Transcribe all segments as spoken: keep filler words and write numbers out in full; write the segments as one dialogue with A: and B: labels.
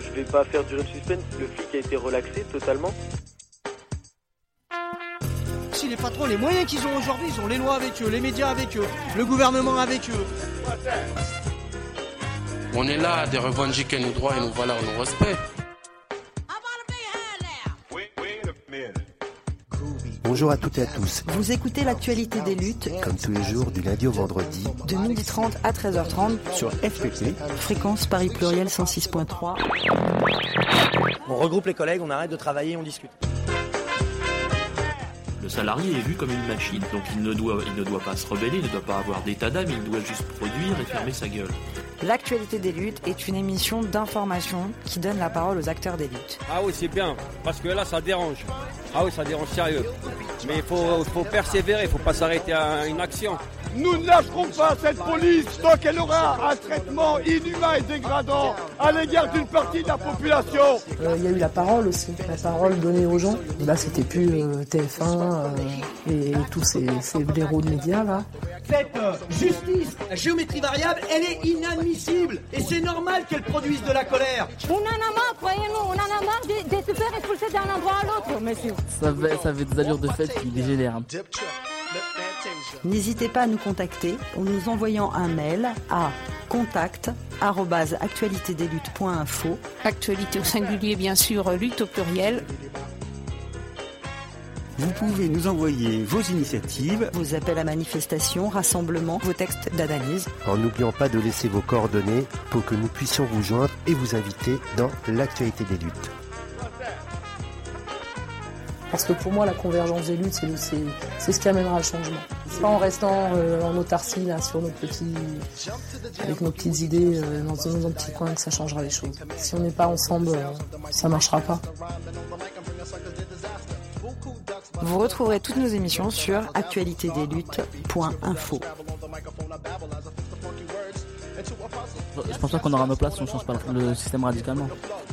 A: je vais pas faire durer le suspense, le flic a été relaxé totalement.
B: Si les patrons, les moyens qu'ils ont aujourd'hui, ils ont les lois avec eux, les médias avec eux, le gouvernement avec eux.
C: On est là de revendiquer nos droits et nos valeurs, nos respects.
D: Bonjour à toutes et à tous.
E: Vous écoutez l'actualité des luttes,
D: comme tous les jours du lundi au vendredi,
E: de midi trente à treize heures trente,
D: sur F P P,
E: fréquence Paris Pluriel cent six point trois.
B: On regroupe les collègues, on arrête de travailler, on discute.
F: Le salarié est vu comme une machine, donc il ne doit, il ne doit pas se rebeller, il ne doit pas avoir d'état d'âme, il doit juste produire et fermer sa gueule.
E: L'actualité des luttes est une émission d'information qui donne la parole aux acteurs des luttes.
G: Ah oui, c'est bien, parce que là, ça dérange. Ah oui, ça dérange sérieux. Mais il faut, faut persévérer, il ne faut pas s'arrêter à une action.
H: Nous ne lâcherons pas cette police tant qu'elle aura un traitement inhumain et dégradant à l'égard d'une partie de la population.
I: Il euh, y a eu la parole aussi, la parole donnée aux gens. Et là, c'était plus euh, T F un euh, et, et tous ces, ces blaireaux de médias là.
B: Cette euh, justice, la géométrie variable, elle est inadmissible. Et c'est normal qu'elle produise de la colère.
J: On en a marre, croyez-nous, on en a marre de, de se faire expulser d'un endroit à l'autre, monsieur.
K: Ça avait, ça avait des allures de fête qui dégénèrent.
E: N'hésitez pas à nous contacter en nous envoyant un mail à contact arobase actualité des luttes point info.
J: Actualité au singulier, bien sûr, lutte au pluriel.
D: Vous pouvez nous envoyer vos initiatives,
E: vos appels à manifestation, rassemblements, vos textes d'analyse.
D: En n'oubliant pas de laisser vos coordonnées pour que nous puissions vous joindre et vous inviter dans l'actualité des luttes.
I: Parce que pour moi, la convergence des luttes, c'est, c'est, c'est ce qui amènera le changement. C'est pas en restant euh, en autarcie, là, sur nos petits, avec nos petites idées, euh, dans, dans un petit coin, que ça changera les choses. Si on n'est pas ensemble, euh, ça marchera pas.
E: Vous retrouverez toutes nos émissions sur actualité des luttes point info.
K: Je pense pas qu'on aura nos places si on change pas le système radicalement.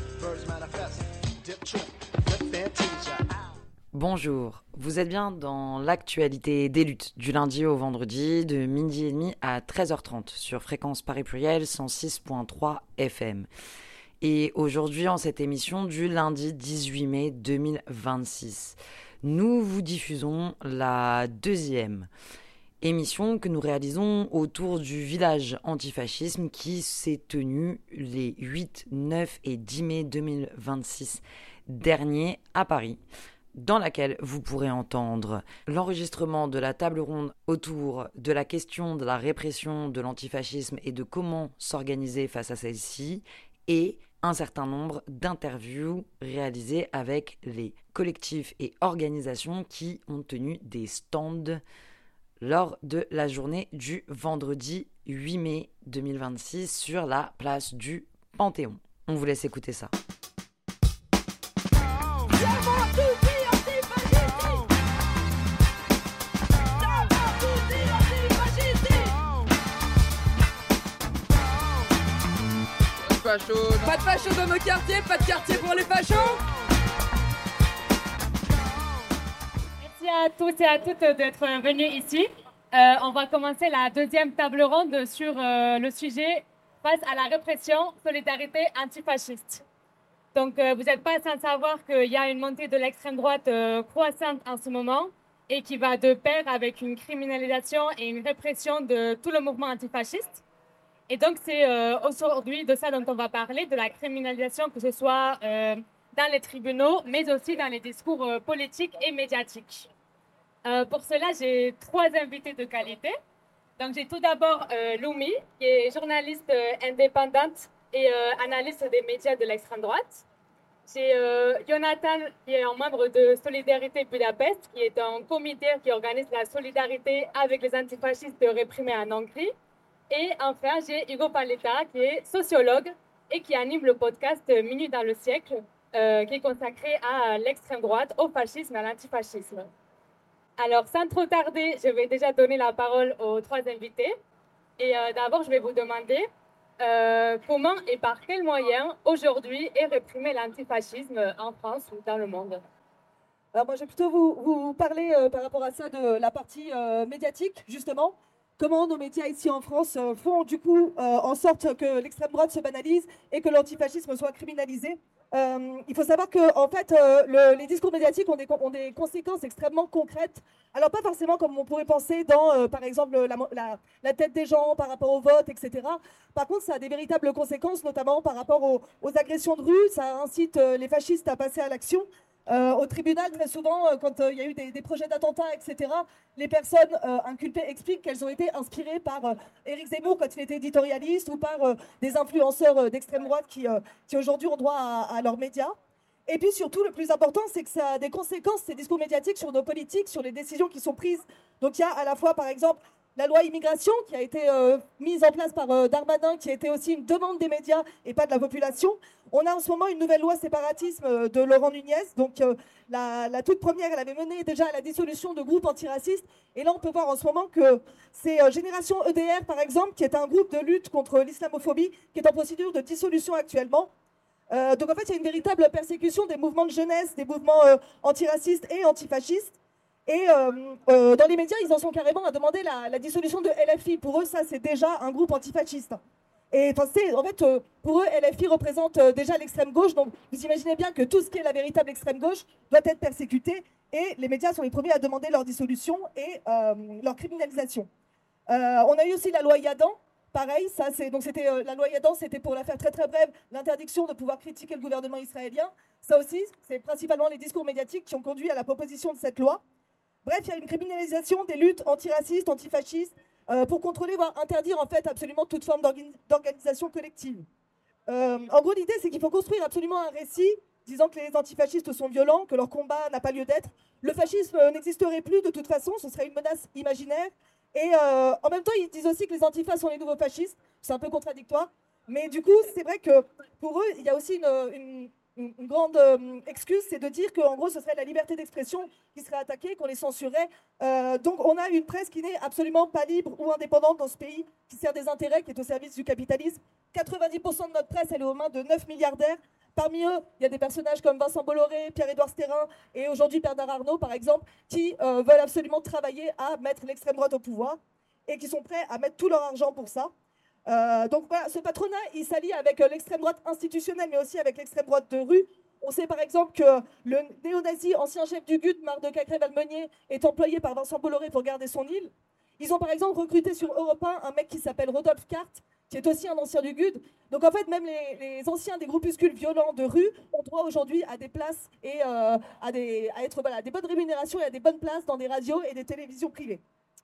E: Bonjour, vous êtes bien dans l'actualité des luttes du lundi au vendredi de midi et demi à treize heures trente sur fréquence Paris Pluriel cent six point trois F M. Et aujourd'hui, en cette émission du lundi dix-huit mai deux mille vingt-six, nous vous diffusons la deuxième émission que nous réalisons autour du village antifascisme qui s'est tenu les huit, neuf et dix mai deux mille vingt-six derniers à Paris, dans laquelle vous pourrez entendre l'enregistrement de la table ronde autour de la question de la répression de l'antifascisme et de comment s'organiser face à celle-ci, et un certain nombre d'interviews réalisées avec les collectifs et organisations qui ont tenu des stands lors de la journée du vendredi huit mai deux mille vingt-six sur la place du Panthéon. On vous laisse écouter ça.
L: Pas de fachos dans nos quartiers, pas de quartier pour les fachos.
M: Merci à tous et à toutes d'être venus ici. Euh, on va commencer la deuxième table ronde sur euh, le sujet face à la répression, solidarité antifasciste. Donc euh, vous n'êtes pas sans savoir qu'il y a une montée de l'extrême droite euh, croissante en ce moment et qui va de pair avec une criminalisation et une répression de tout le mouvement antifasciste. Et donc, c'est euh, aujourd'hui de ça dont on va parler, de la criminalisation, que ce soit euh, dans les tribunaux, mais aussi dans les discours euh, politiques et médiatiques. Euh, pour cela, j'ai trois invités de qualité. Donc, j'ai tout d'abord euh, Loumi, qui est journaliste euh, indépendante et euh, analyste des médias de l'extrême droite. J'ai euh, Jonathan, qui est un membre de Solidarité Budapest, qui est un comité qui organise la solidarité avec les antifascistes réprimés en Hongrie. Et enfin, j'ai Hugo Paletta, qui est sociologue et qui anime le podcast Minute dans le siècle, euh, qui est consacré à l'extrême droite, au fascisme et à l'antifascisme. Alors, sans trop tarder, je vais déjà donner la parole aux trois invités. Et euh, d'abord, je vais vous demander euh, comment et par quels moyens, aujourd'hui, est réprimé l'antifascisme en France ou dans le monde.
N: Alors moi, je vais plutôt vous, vous parler euh, par rapport à ça de la partie euh, médiatique, justement. comment nos médias ici en France euh, font du coup euh, en sorte que l'extrême droite se banalise et que l'antifascisme soit criminalisé. Euh, il faut savoir que en fait, euh, le, les discours médiatiques ont des, ont des conséquences extrêmement concrètes. Alors pas forcément comme on pourrait penser dans, euh, par exemple, la, la, la tête des gens par rapport au vote, et cetera. Par contre, ça a des véritables conséquences, notamment par rapport aux, aux agressions de rue. Ça incite euh, les fascistes à passer à l'action. Euh, au tribunal, très souvent, euh, quand il euh, y a eu des, des projets d'attentats, et cetera, les personnes euh, inculpées expliquent qu'elles ont été inspirées par euh, Éric Zemmour quand il était éditorialiste ou par euh, des influenceurs euh, d'extrême droite qui, euh, qui aujourd'hui ont droit à, à leurs médias. Et puis surtout, le plus important, c'est que ça a des conséquences, ces discours médiatiques, sur nos politiques, sur les décisions qui sont prises. Donc il y a à la fois, par exemple, la loi immigration qui a été euh, mise en place par euh, Darmanin, qui était aussi une demande des médias et pas de la population. On a en ce moment une nouvelle loi séparatisme euh, de Laurent Nunez. Donc euh, la, la toute première, elle avait mené déjà à la dissolution de groupes antiracistes. Et là, on peut voir en ce moment que c'est euh, Génération E D R, par exemple, qui est un groupe de lutte contre l'islamophobie, qui est en procédure de dissolution actuellement. Euh, donc en fait, il y a une véritable persécution des mouvements de jeunesse, des mouvements euh, antiracistes et antifascistes. Et euh, euh, dans les médias, ils en sont carrément à demander la, la dissolution de L F I. Pour eux, ça, c'est déjà un groupe antifasciste. Et enfin, c'est, en fait, euh, pour eux, L F I représente euh, déjà l'extrême gauche. Donc, vous imaginez bien que tout ce qui est la véritable extrême gauche doit être persécuté. Et les médias sont les premiers à demander leur dissolution et euh, leur criminalisation. Euh, on a eu aussi la loi Yadan. Pareil, ça, c'est, donc c'était, euh, la loi Yadan, c'était, pour la faire très très brève, l'interdiction de pouvoir critiquer le gouvernement israélien. Ça aussi, c'est principalement les discours médiatiques qui ont conduit à la proposition de cette loi. Bref, il y a une criminalisation des luttes antiracistes, antifascistes, euh, pour contrôler, voire interdire en fait absolument toute forme d'organi- d'organisation collective. Euh, en gros, l'idée, c'est qu'il faut construire absolument un récit disant que les antifascistes sont violents, que leur combat n'a pas lieu d'être. Le fascisme n'existerait plus de toute façon, ce serait une menace imaginaire. Et euh, en même temps, ils disent aussi que les antifas sont les nouveaux fascistes. C'est un peu contradictoire. Mais du coup, c'est vrai que pour eux, il y a aussi une... une Une grande euh, excuse, c'est de dire qu'en gros, ce serait la liberté d'expression qui serait attaquée, qu'on les censurait. Euh, donc, on a une presse qui n'est absolument pas libre ou indépendante dans ce pays, qui sert des intérêts, qui est au service du capitalisme. quatre-vingt-dix pour cent de notre presse, elle est aux mains de neuf milliardaires. Parmi eux, il y a des personnages comme Vincent Bolloré, Pierre-Édouard Stérin et aujourd'hui Bernard Arnault, par exemple, qui euh, veulent absolument travailler à mettre l'extrême droite au pouvoir et qui sont prêts à mettre tout leur argent pour ça. Euh, donc voilà, ce patronat, il s'allie avec euh, l'extrême droite institutionnelle, mais aussi avec l'extrême droite de rue. On sait par exemple que le néo-nazi, ancien chef du G U T, Marc de Cacré-Valmeunier, est employé par Vincent Bolloré pour garder son île. Ils ont par exemple recruté sur Europe un un mec qui s'appelle Rodolphe Carte, qui est aussi un ancien du G U T. Donc en fait, même les, les anciens des groupuscules violents de rue ont droit aujourd'hui à des places et euh, à, des, à être, voilà, à des bonnes rémunérations et à des bonnes places dans des radios et des télévisions privées.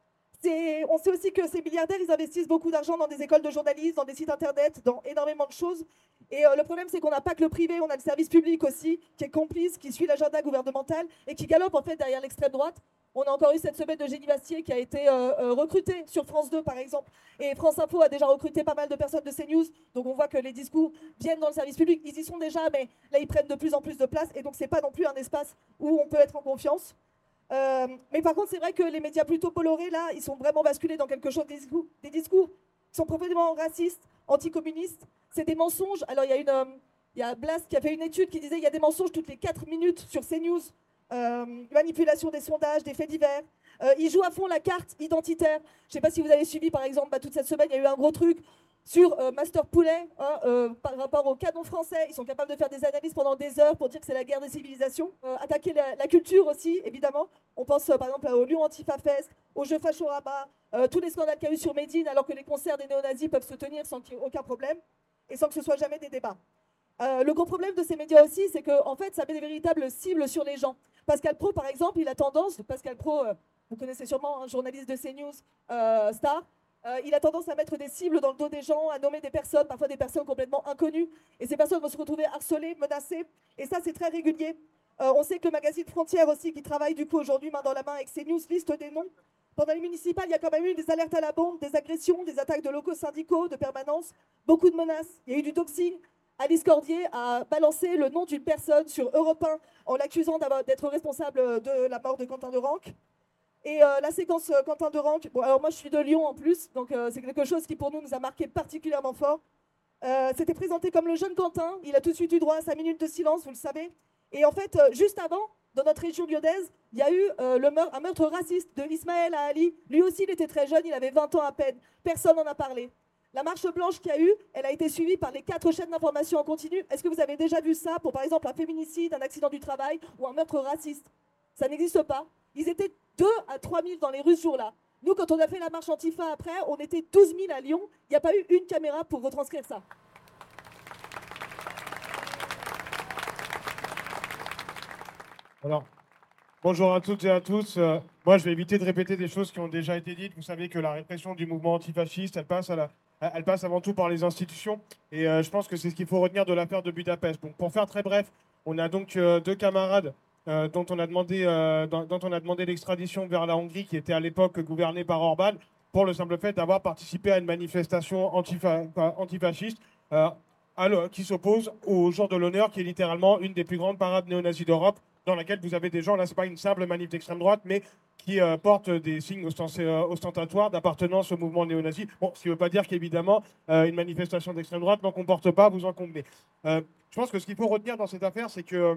N: C'est, on sait aussi que ces milliardaires, ils investissent beaucoup d'argent dans des écoles de journalistes, dans des sites internet, dans énormément de choses. Et euh, le problème, c'est qu'on n'a pas que le privé, on a le service public aussi, qui est complice, qui suit l'agenda gouvernemental et qui galope en fait derrière l'extrême droite. On a encore eu cette semaine de Génie Bastier qui a été euh, euh, recruté sur France deux, par exemple. Et France Info a déjà recruté pas mal de personnes de CNews. Donc on voit que les discours viennent dans le service public. Ils y sont déjà, mais là, ils prennent de plus en plus de place. Et donc, c'est pas non plus un espace où on peut être en confiance. Euh, mais par contre, c'est vrai que les médias plutôt colorés, là, ils sont vraiment basculés dans quelque chose, des discours, des discours qui sont profondément racistes, anticommunistes. C'est des mensonges. Alors, il y a une, euh, il y a Blast qui a fait une étude qui disait qu'il y a des mensonges toutes les quatre minutes sur CNews. Euh, manipulation des sondages, des faits divers. Euh, ils jouent à fond la carte identitaire. Je ne sais pas si vous avez suivi, par exemple, bah, toute cette semaine, il y a eu un gros truc sur euh, Master Poulet, hein, euh, par rapport au canon français. Ils sont capables de faire des analyses pendant des heures pour dire que c'est la guerre des civilisations. Euh, attaquer la, la culture aussi, évidemment. On pense euh, par exemple au Lyon Antifa-Fest, au jeu Fachorama, euh, tous les scandales qu'il y a eu sur Médine, alors que les concerts des néo-nazis peuvent se tenir sans qu'il y ait aucun problème et sans que ce soit jamais des débats. Euh, le gros problème de ces médias aussi, c'est qu'en en fait, ça met des véritables cibles sur les gens. Pascal Praud, par exemple, il a tendance, Pascal Praud, euh, vous connaissez sûrement un journaliste de CNews, euh, star, Euh, il a tendance à mettre des cibles dans le dos des gens, à nommer des personnes, parfois des personnes complètement inconnues. Et ces personnes vont se retrouver harcelées, menacées. Et ça, c'est très régulier. Euh, on sait que le magazine Frontières aussi, qui travaille du coup aujourd'hui main dans la main avec CNews, liste des noms. Pendant les municipales, il y a quand même eu des alertes à la bombe, des agressions, des attaques de locaux syndicaux, de permanence, beaucoup de menaces. Il y a eu du doxing. Alice Cordier a balancé le nom d'une personne sur Europe un en l'accusant d'être responsable de la mort de Quentin Derenque. Et euh, la séquence euh, Quentin Derenque, bon, alors moi je suis de Lyon en plus, donc euh, c'est quelque chose qui pour nous nous a marqué particulièrement fort. Euh, C'était présenté comme le jeune Quentin, il a tout de suite eu droit à sa minute de silence, vous le savez. Et en fait, euh, juste avant, Dans notre région lyonnaise, il y a eu euh, le meurtre, un meurtre raciste de Ismaël Ali. Lui aussi, il était très jeune, il avait vingt ans à peine. Personne n'en a parlé. La marche blanche qu'il y a eu, elle a été suivie par les quatre chaînes d'information en continu. Est-ce que vous avez déjà vu ça pour, par exemple, un féminicide, un accident du travail ou un meurtre raciste? Ça n'existe pas. Ils étaient deux à trois mille dans les rues ce jour-là. Nous, quand on a fait la marche Antifa après, on était douze mille à Lyon. Il n'y a pas eu une caméra pour retranscrire ça.
O: Alors, bonjour à toutes et à tous. Euh, moi, je vais éviter de répéter des choses qui ont déjà été dites. Vous savez que la répression du mouvement antifasciste, elle passe, à la, elle passe avant tout par les institutions. Et euh, je pense que c'est ce qu'il faut retenir de l'affaire de Budapest. Donc, pour faire très bref, on a donc euh, deux camarades euh, dont on a demandé, euh, dont, dont on a demandé l'extradition vers la Hongrie, qui était à l'époque gouvernée par Orban, pour le simple fait d'avoir participé à une manifestation antifa, antifasciste euh, alors, qui s'oppose au jour de l'honneur, qui est littéralement une des plus grandes parades néo-nazis d'Europe, dans laquelle vous avez des gens, là c'est pas une simple manif d'extrême droite, mais qui euh, portent des signes euh, ostentatoires d'appartenance au mouvement néo-nazi. Bon, ce qui ne veut pas dire qu'évidemment, euh, une manifestation d'extrême droite n'en comporte pas, vous en convenez. Euh, je pense que ce qu'il faut retenir dans cette affaire, c'est que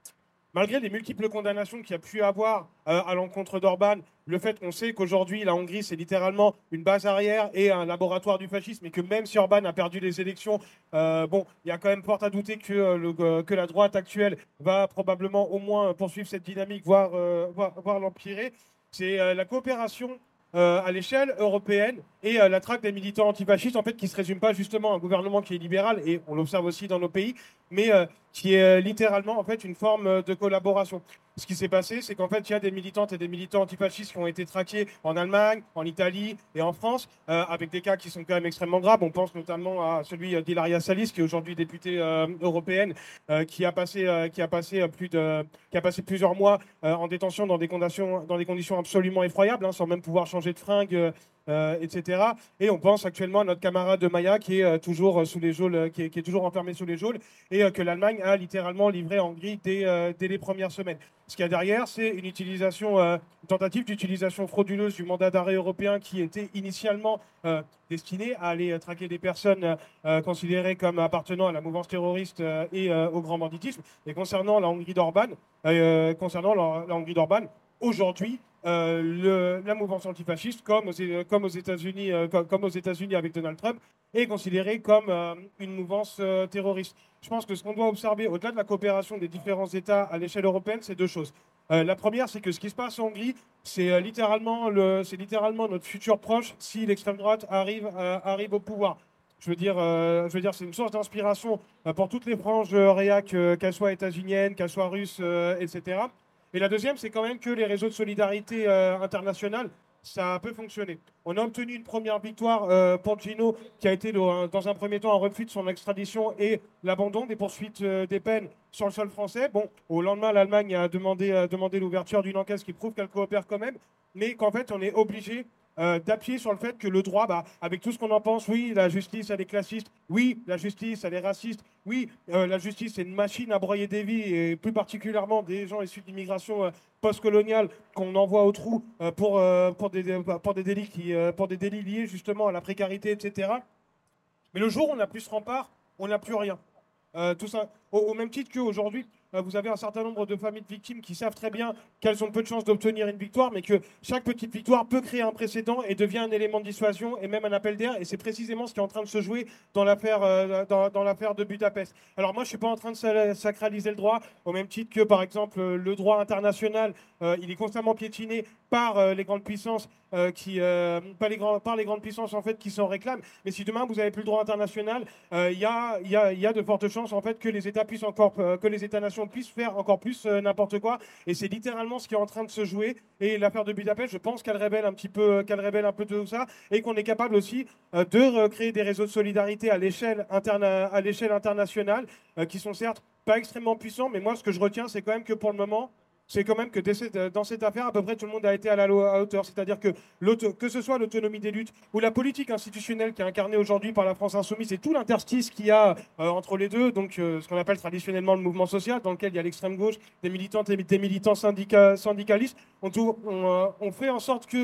O: malgré les multiples condamnations qu'il y a pu avoir euh, à l'encontre d'Orban, le fait qu'on sait qu'aujourd'hui, la Hongrie, c'est littéralement une base arrière et un laboratoire du fascisme, et que même si Orban a perdu les élections, euh, bon, il y a quand même fort à douter que, euh, le, euh, que la droite actuelle va probablement au moins poursuivre cette dynamique, voire, euh, voire, voire l'empirer. C'est euh, la coopération Euh, à l'échelle européenne et euh, la traque des militants antifascistes, en fait, qui ne se résume pas justement à un gouvernement qui est libéral, et on l'observe aussi dans nos pays, mais euh, qui est euh, littéralement en fait une forme de collaboration. Ce qui s'est passé, c'est qu'en fait, il y a des militantes et des militants antifascistes qui ont été traqués en Allemagne, en Italie et en France, euh, avec des cas qui sont quand même extrêmement graves. On pense notamment à celui d'Hilaria Salis, qui est aujourd'hui députée euh, européenne, euh, qui a passé, euh, qui a passé plus de, qui a passé plusieurs mois euh, en détention dans des conditions, dans des conditions absolument effroyables, hein, sans même pouvoir changer de fringue. Euh, et cetera. Et on pense actuellement à notre camarade de Maya qui est euh, toujours sous les geôles, qui est, qui est toujours enfermé sous les geôles, et euh, que l'Allemagne a littéralement livré en Hongrie dès, euh, dès les premières semaines. Ce qu'il y a derrière, c'est une utilisation, euh, une tentative d'utilisation frauduleuse du mandat d'arrêt européen qui était initialement euh, destiné à aller euh, traquer des personnes euh, considérées comme appartenant à la mouvance terroriste euh, et euh, au grand banditisme. Et concernant la Hongrie d'Orban, euh, concernant la, la Hongrie d'Orban, aujourd'hui, Euh, le, la mouvance antifasciste, comme aux, comme aux États-Unis, euh, comme, comme aux États-Unis avec Donald Trump, est considérée comme euh, une mouvance euh, terroriste. Je pense que ce qu'on doit observer, au-delà de la coopération des différents États à l'échelle européenne, c'est deux choses. Euh, la première, c'est que ce qui se passe en Hongrie, c'est euh, littéralement, le, c'est littéralement notre futur proche si l'extrême droite arrive, euh, arrive au pouvoir. Je veux dire, euh, je veux dire, c'est une source d'inspiration euh, pour toutes les franges euh, réac, euh, qu'elles soient états-uniennes, qu'elles soient russes, euh, et cetera. Et la deuxième, c'est quand même que les réseaux de solidarité euh, internationale, ça peut fonctionner. On a obtenu une première victoire euh, pour Gino, qui a été le, dans un premier temps un refus de son extradition et l'abandon des poursuites euh, des peines sur le sol français. Bon, au lendemain, l'Allemagne a demandé, euh, demandé l'ouverture d'une enquête qui prouve qu'elle coopère quand même, mais qu'en fait, on est obligé Euh, d'appuyer sur le fait que le droit, bah, avec tout ce qu'on en pense, oui, la justice, elle est classiste, oui, la justice, elle est raciste, oui, euh, la justice, c'est une machine à broyer des vies, et plus particulièrement des gens issus d'immigration euh, post-coloniale qu'on envoie au trou euh, pour, euh, pour, des, pour, des délits qui, euh, pour des délits liés justement à la précarité, et cetera. Mais le jour où on n'a plus ce rempart, on n'a plus rien. Euh, tout ça, au, au même titre qu'aujourd'hui, euh, vous avez un certain nombre de familles de victimes qui savent très bien qu'elles ont peu de chances d'obtenir une victoire, mais que chaque petite victoire peut créer un précédent et devient un élément de dissuasion et même un appel d'air. Et c'est précisément ce qui est en train de se jouer dans l'affaire euh, dans, dans l'affaire de Budapest. Alors moi, je suis pas en train de sacraliser le droit, au même titre que, par exemple, le droit international, euh, il est constamment piétiné par euh, les grandes puissances, euh, qui, euh, par, les grands, par les grandes puissances en fait qui s'en réclament. Mais si demain vous n'avez plus le droit international, il euh, y, a, y, a, y a de fortes chances en fait que les États puissent encore, euh, que les États-nations puissent faire encore plus euh, n'importe quoi. Et c'est littéralement ce qui est en train de se jouer. Et l'affaire de Budapest, je pense qu'elle révèle un petit peu, qu'elle révèle un peu de tout ça, et qu'on est capable aussi euh, de recréer des réseaux de solidarité à l'échelle interna- à l'échelle internationale, euh, qui sont certes pas extrêmement puissants, mais moi ce que je retiens, c'est quand même que pour le moment, c'est quand même que dans cette affaire, à peu près tout le monde a été à la à hauteur. C'est-à-dire que, que ce soit l'autonomie des luttes ou la politique institutionnelle qui est incarnée aujourd'hui par la France insoumise et tout l'interstice qu'il y a euh, entre les deux, donc euh, ce qu'on appelle traditionnellement le mouvement social, dans lequel il y a l'extrême gauche, des militantes et des militants syndica, syndicalistes, on, tout, on, euh, on fait en sorte que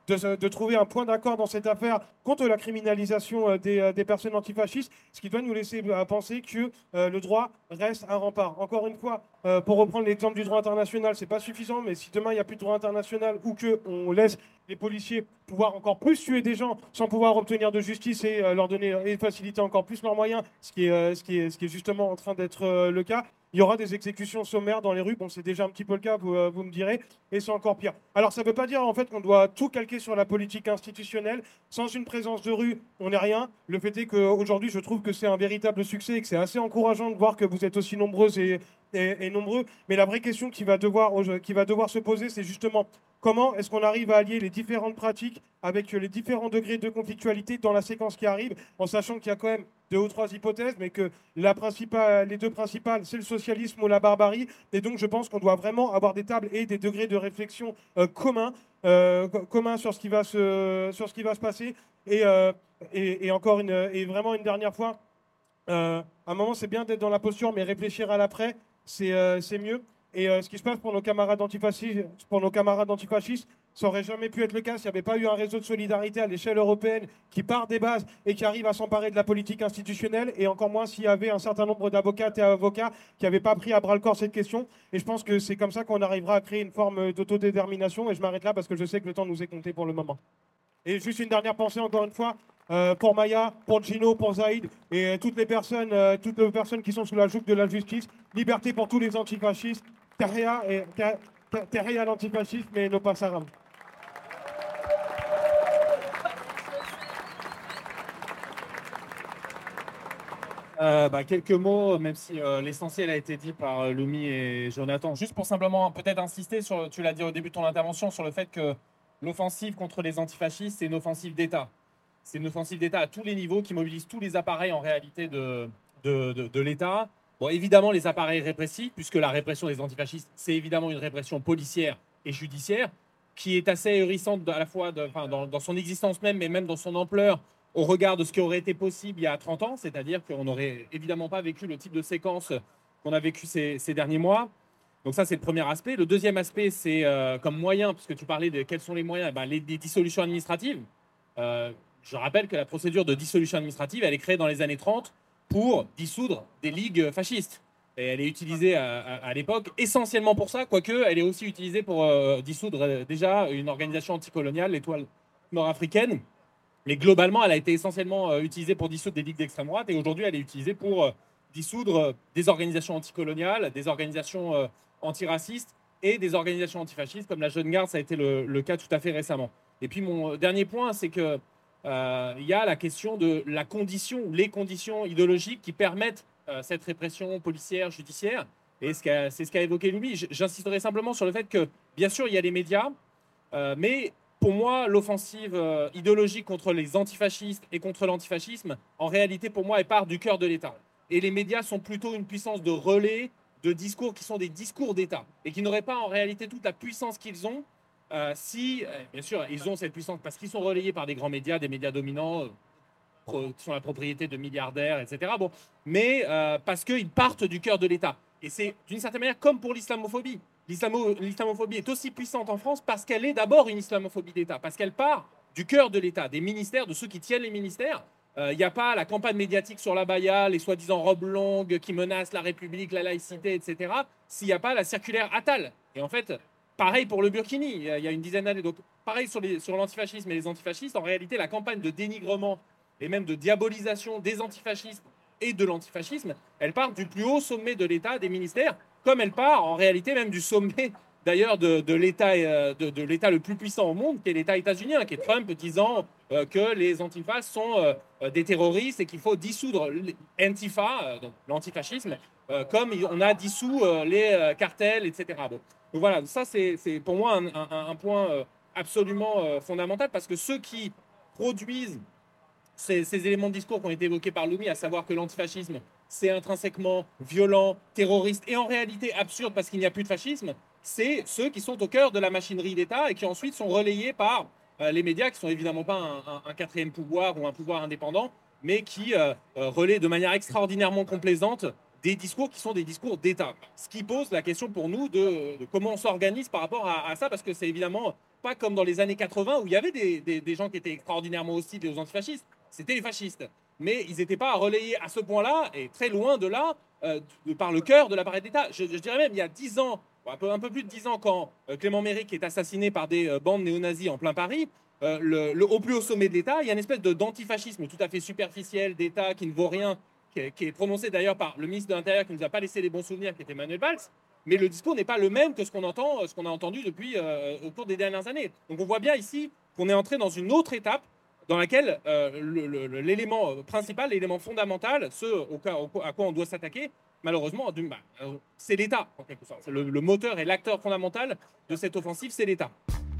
O: de, de trouver un point d'accord dans cette affaire contre la criminalisation euh, des, euh, des personnes antifascistes, ce qui doit nous laisser euh, penser que euh, le droit reste un rempart. Encore une fois, euh, pour reprendre l'exemple du droit international, c'est pas suffisant, mais si demain il n'y a plus de droit international ou qu'on laisse les policiers pouvoir encore plus tuer des gens sans pouvoir obtenir de justice et euh, leur donner et faciliter encore plus leurs moyens, ce qui est, euh, ce qui est, ce qui est justement en train d'être euh, le cas, il y aura des exécutions sommaires dans les rues. Bon, c'est déjà un petit peu le cas, vous, euh, vous me direz, et c'est encore pire. Alors, ça ne veut pas dire en fait qu'on doit tout calquer sur la politique institutionnelle. Sans une présence de rue, on n'est rien. Le fait est qu'aujourd'hui, je trouve que c'est un véritable succès et que c'est assez encourageant de voir que vous êtes aussi nombreuses et, et, et nombreux. Mais la vraie question qui va devoir, qui va devoir se poser, c'est justement comment est-ce qu'on arrive à allier les différentes pratiques avec les différents degrés de conflictualité dans la séquence qui arrive, en sachant qu'il y a quand même deux ou trois hypothèses, mais que la principale, les deux principales, c'est le socialisme ou la barbarie. Et donc, je pense qu'on doit vraiment avoir des tables et des degrés de réflexion euh, communs, euh, communs sur ce qui va se, sur ce qui va se passer. Et, euh, et, et encore une, et vraiment une dernière fois, euh, à un moment, c'est bien d'être dans la posture, mais réfléchir à l'après, c'est euh, c'est mieux. Et euh, ce qui se passe pour nos camarades antifascistes, pour nos camarades antifascistes, ça n'aurait jamais pu être le cas s'il n'y avait pas eu un réseau de solidarité à l'échelle européenne qui part des bases et qui arrive à s'emparer de la politique institutionnelle, et encore moins s'il y avait un certain nombre d'avocates et avocats qui n'avaient pas pris à bras-le-corps cette question. Et je pense que c'est comme ça qu'on arrivera à créer une forme d'autodétermination. Et je m'arrête là parce que je sais que le temps nous est compté pour le moment. Et juste une dernière pensée, encore une fois, euh, pour Maya, pour Gino, pour Zaïd et euh, toutes les personnes, euh, toutes les personnes qui sont sous la joug de la justice. Liberté pour tous les antifascistes. Terria et Terria l'antifascisme et no passaram.
P: Euh, bah, quelques mots, même si euh, l'essentiel a été dit par euh, Lumi et Jonathan. Juste pour simplement peut-être insister sur, tu l'as dit au début de ton intervention, sur le fait que l'offensive contre les antifascistes, c'est une offensive d'État. C'est une offensive d'État à tous les niveaux qui mobilise tous les appareils en réalité de, de, de, de l'État. Bon, évidemment, les appareils répressifs, puisque la répression des antifascistes, c'est évidemment une répression policière et judiciaire, qui est assez ahurissante à la fois de, enfin, dans, dans son existence même, mais même dans son ampleur, au regard de ce qui aurait été possible il y a trente ans, c'est-à-dire qu'on n'aurait évidemment pas vécu le type de séquence qu'on a vécu ces, ces derniers mois. Donc ça, c'est le premier aspect. Le deuxième aspect, c'est euh, comme moyen, puisque tu parlais de quels sont les moyens, ben, les, les dissolutions administratives. Euh, je rappelle que la procédure de dissolution administrative, elle est créée dans les années trente pour dissoudre des ligues fascistes. Et elle est utilisée à, à, à l'époque essentiellement pour ça, quoique elle est aussi utilisée pour euh, dissoudre euh, déjà une organisation anticoloniale, l'Étoile nord-africaine. Mais globalement, elle a été essentiellement euh, utilisée pour dissoudre des ligues d'extrême droite, et aujourd'hui, elle est utilisée pour euh, dissoudre euh, des organisations anticoloniales, des organisations euh, antiracistes et des organisations antifascistes, comme la Jeune Garde, ça a été le, le cas tout à fait récemment. Et puis mon dernier point, c'est que euh, il y a la question de la condition, ou les conditions idéologiques qui permettent euh, cette répression policière, judiciaire. Et ce qu'a, c'est ce qu'a évoqué Louis. J'insisterai simplement sur le fait que, bien sûr, il y a les médias, euh, mais pour moi, l'offensive euh, idéologique contre les antifascistes et contre l'antifascisme, en réalité, pour moi, elle part du cœur de l'État. Et les médias sont plutôt une puissance de relais de discours qui sont des discours d'État et qui n'auraient pas en réalité toute la puissance qu'ils ont euh, si, euh, bien sûr, ils ont cette puissance parce qu'ils sont relayés par des grands médias, des médias dominants euh, pro, qui sont la propriété de milliardaires, et cetera. Bon, mais euh, parce qu'ils partent du cœur de l'État. Et c'est d'une certaine manière comme pour l'islamophobie. L'islamo, l'islamophobie est aussi puissante en France parce qu'elle est d'abord une islamophobie d'État, parce qu'elle part du cœur de l'État, des ministères, de ceux qui tiennent les ministères. Il euh, n'y a pas la campagne médiatique sur l'abaya, les soi-disant robes longues qui menacent la République, la laïcité, et cetera, s'il n'y a pas la circulaire Attal. Et en fait, pareil pour le burkini, il y a une dizaine d'années. Donc, pareil sur, les, sur l'antifascisme et les antifascistes. En réalité, la campagne de dénigrement et même de diabolisation des antifascistes et de l'antifascisme, elle part du plus haut sommet de l'État, des ministères, comme elle part en réalité même du sommet d'ailleurs de, de, l'État, de, de l'État le plus puissant au monde, qui est l'État états-unien, qui est Trump, disant euh, que les antifas sont euh, des terroristes et qu'il faut dissoudre l'Antifa, euh, donc l'antifascisme, euh, comme on a dissous euh, les euh, cartels, et cetera. Bon. Donc voilà, ça c'est, c'est pour moi un, un, un point euh, absolument euh, fondamental, parce que ceux qui produisent ces, ces éléments de discours qui ont été évoqués par Lumi, à savoir que l'antifascisme, c'est intrinsèquement violent, terroriste et en réalité absurde parce qu'il n'y a plus de fascisme, c'est ceux qui sont au cœur de la machinerie d'État et qui ensuite sont relayés par euh, les médias, qui sont évidemment pas un, un, un quatrième pouvoir ou un pouvoir indépendant, mais qui euh, euh, relaient de manière extraordinairement complaisante des discours qui sont des discours d'État. Ce qui pose la question pour nous de, de comment on s'organise par rapport à, à ça, parce que c'est évidemment pas comme dans les années quatre-vingts où il y avait des, des, des gens qui étaient extraordinairement hostiles aux antifascistes. C'était les fascistes. Mais ils n'étaient pas relayés à ce point-là, et très loin de là, euh, de, par le cœur de l'appareil d'État. Je, je dirais même, il y a dix ans, un peu, un peu plus de dix ans, quand euh, Clément Méric est assassiné par des euh, bandes néo-nazis en plein Paris, euh, le, le, au plus haut sommet de l'État, il y a une espèce de, d'antifascisme tout à fait superficiel d'État qui ne vaut rien, qui est, qui est prononcé d'ailleurs par le ministre de l'Intérieur qui ne nous a pas laissé les bons souvenirs, qui était Manuel Valls. Mais le discours n'est pas le même que ce qu'on entend, ce qu'on a entendu depuis euh, au cours des dernières années. Donc on voit bien ici qu'on est entré dans une autre étape dans laquelle euh, le, le, l'élément principal, l'élément fondamental, ce au cas, au, à quoi on doit s'attaquer, malheureusement, bah, c'est l'État, en quelque sorte. Le, le moteur et l'acteur fondamental de cette offensive, c'est l'État.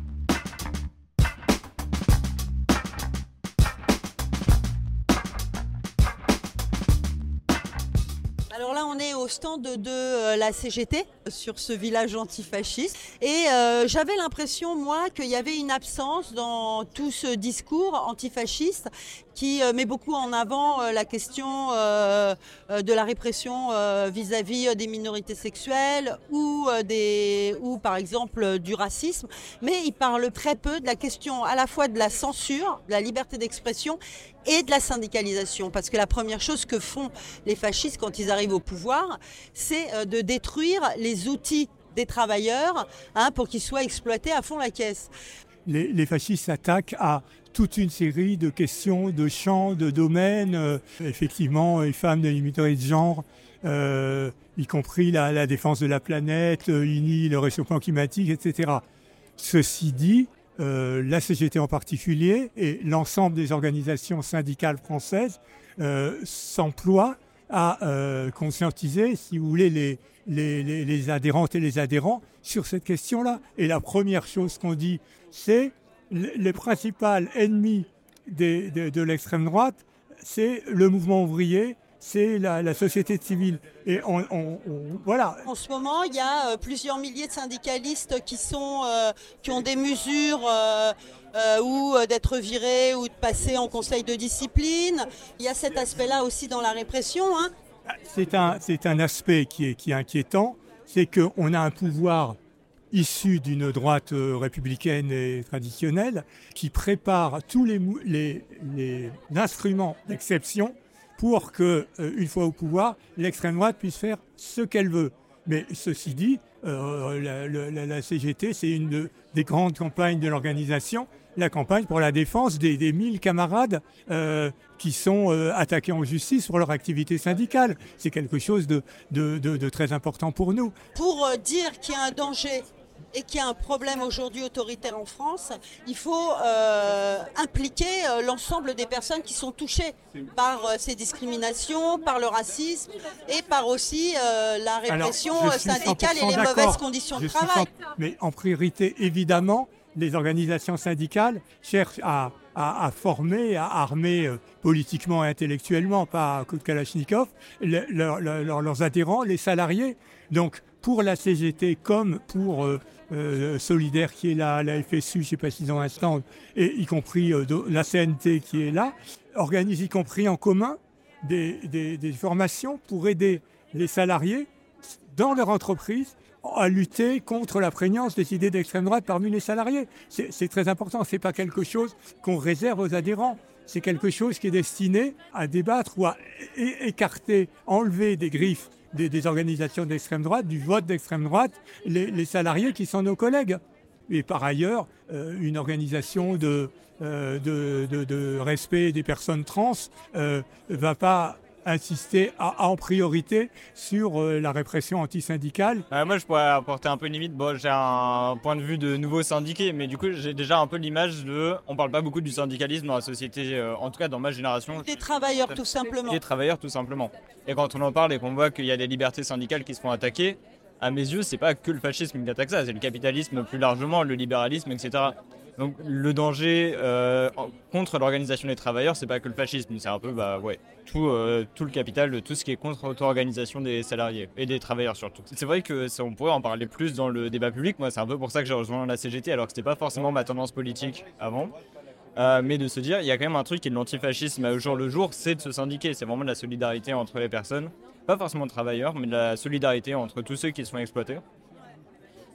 Q: Alors là, on est au stand de la C G T, sur ce village antifasciste. Et euh, j'avais l'impression, moi, qu'il y avait une absence dans tout ce discours antifasciste qui euh, met beaucoup en avant euh, la question euh, euh, de la répression euh, vis-à-vis des minorités sexuelles ou, euh, des, ou, par exemple, euh, du racisme. Mais il parle très peu de la question à la fois de la censure, de la liberté d'expression et de la syndicalisation. Parce que la première chose que font les fascistes quand ils arrivent au pouvoir, c'est de détruire les outils des travailleurs hein, pour qu'ils soient exploités à fond la caisse.
R: Les, les fascistes s'attaquent à toute une série de questions, de champs, de domaines. Euh, effectivement, les femmes, les minorités de genre, euh, y compris la, la défense de la planète, euh, I N I, le réchauffement climatique, et cetera. Ceci dit, Euh, la C G T en particulier et l'ensemble des organisations syndicales françaises euh, s'emploient à euh, conscientiser, si vous voulez, les, les, les, les adhérentes et les adhérents sur cette question-là. Et la première chose qu'on dit, c'est les, les principales ennemis des, de, de l'extrême droite, c'est le mouvement ouvrier, c'est la, la société civile. Et on, on, on, voilà.
Q: En ce moment, il y a euh, plusieurs milliers de syndicalistes qui, sont, euh, qui ont des mesures euh, euh, ou euh, d'être virés ou de passer en conseil de discipline. Il y a cet aspect-là aussi dans la répression. Hein.
R: C'est un, c'est un aspect qui est, qui est inquiétant. C'est qu'on a un pouvoir issu d'une droite euh, républicaine et traditionnelle qui prépare tous les, les, les instruments d'exception pour que, euh, une fois au pouvoir, l'extrême droite puisse faire ce qu'elle veut. Mais ceci dit, euh, la, la, la C G T, c'est une de, des grandes campagnes de l'organisation, la campagne pour la défense des, des mille camarades euh, qui sont euh, attaqués en justice pour leur activité syndicale. C'est quelque chose de, de, de, de très important pour nous.
Q: Pour euh, dire qu'il y a un danger et qu'il y a un problème aujourd'hui autoritaire en France, il faut euh, impliquer euh, l'ensemble des personnes qui sont touchées par euh, ces discriminations, par le racisme et par aussi euh, la répression Alors, syndicale et les d'accord. mauvaises conditions
R: je
Q: de travail.
R: cent... Mais en priorité, évidemment, les organisations syndicales cherchent à, à, à former, à armer euh, politiquement et intellectuellement, pas à coup de Kalachnikov, le, le, le, leurs adhérents, les salariés. Donc, pour la C G T comme pour euh, euh, Solidaire qui est là, la F S U, je ne sais pas s'ils ont un stand, et y compris euh, de, la C N T qui est là, organisent y compris en commun des, des, des formations pour aider les salariés dans leur entreprise à lutter contre la prégnance des idées d'extrême droite parmi les salariés. C'est, c'est très important, ce n'est pas quelque chose qu'on réserve aux adhérents. C'est quelque chose qui est destiné à débattre ou à é- écarter, enlever des griffes Des, des organisations d'extrême droite, du vote d'extrême droite, les, les salariés qui sont nos collègues. Et par ailleurs, euh, une organisation de, euh, de, de, de respect des personnes trans ne euh, va pas insister à, à en priorité sur euh, la répression antisyndicale.
S: Euh, moi, je pourrais apporter un peu une limite. Bon, j'ai un point de vue de nouveau syndiqué, mais du coup, j'ai déjà un peu l'image de... On parle pas beaucoup du syndicalisme dans la société, euh, en tout cas dans ma génération.
Q: Des travailleurs, tout simplement.
S: Des travailleurs, tout simplement. Et quand on en parle et qu'on voit qu'il y a des libertés syndicales qui se font attaquer, à mes yeux, c'est pas que le fascisme qui attaque ça, c'est le capitalisme plus largement, le libéralisme, et cetera. Donc le danger euh, contre l'organisation des travailleurs, c'est pas que le fascisme, c'est un peu bah ouais tout euh, tout le capital, tout ce qui est contre l'auto-organisation des salariés et des travailleurs surtout. C'est vrai que ça, on pourrait en parler plus dans le débat public. Moi, c'est un peu pour ça que j'ai rejoint la C G T, alors que c'était pas forcément ma tendance politique avant. Euh, mais de se dire, il y a quand même un truc qui est de l'antifascisme au jour le jour, c'est de se syndiquer. C'est vraiment de la solidarité entre les personnes, pas forcément de travailleurs, mais de la solidarité entre tous ceux qui se font exploiter.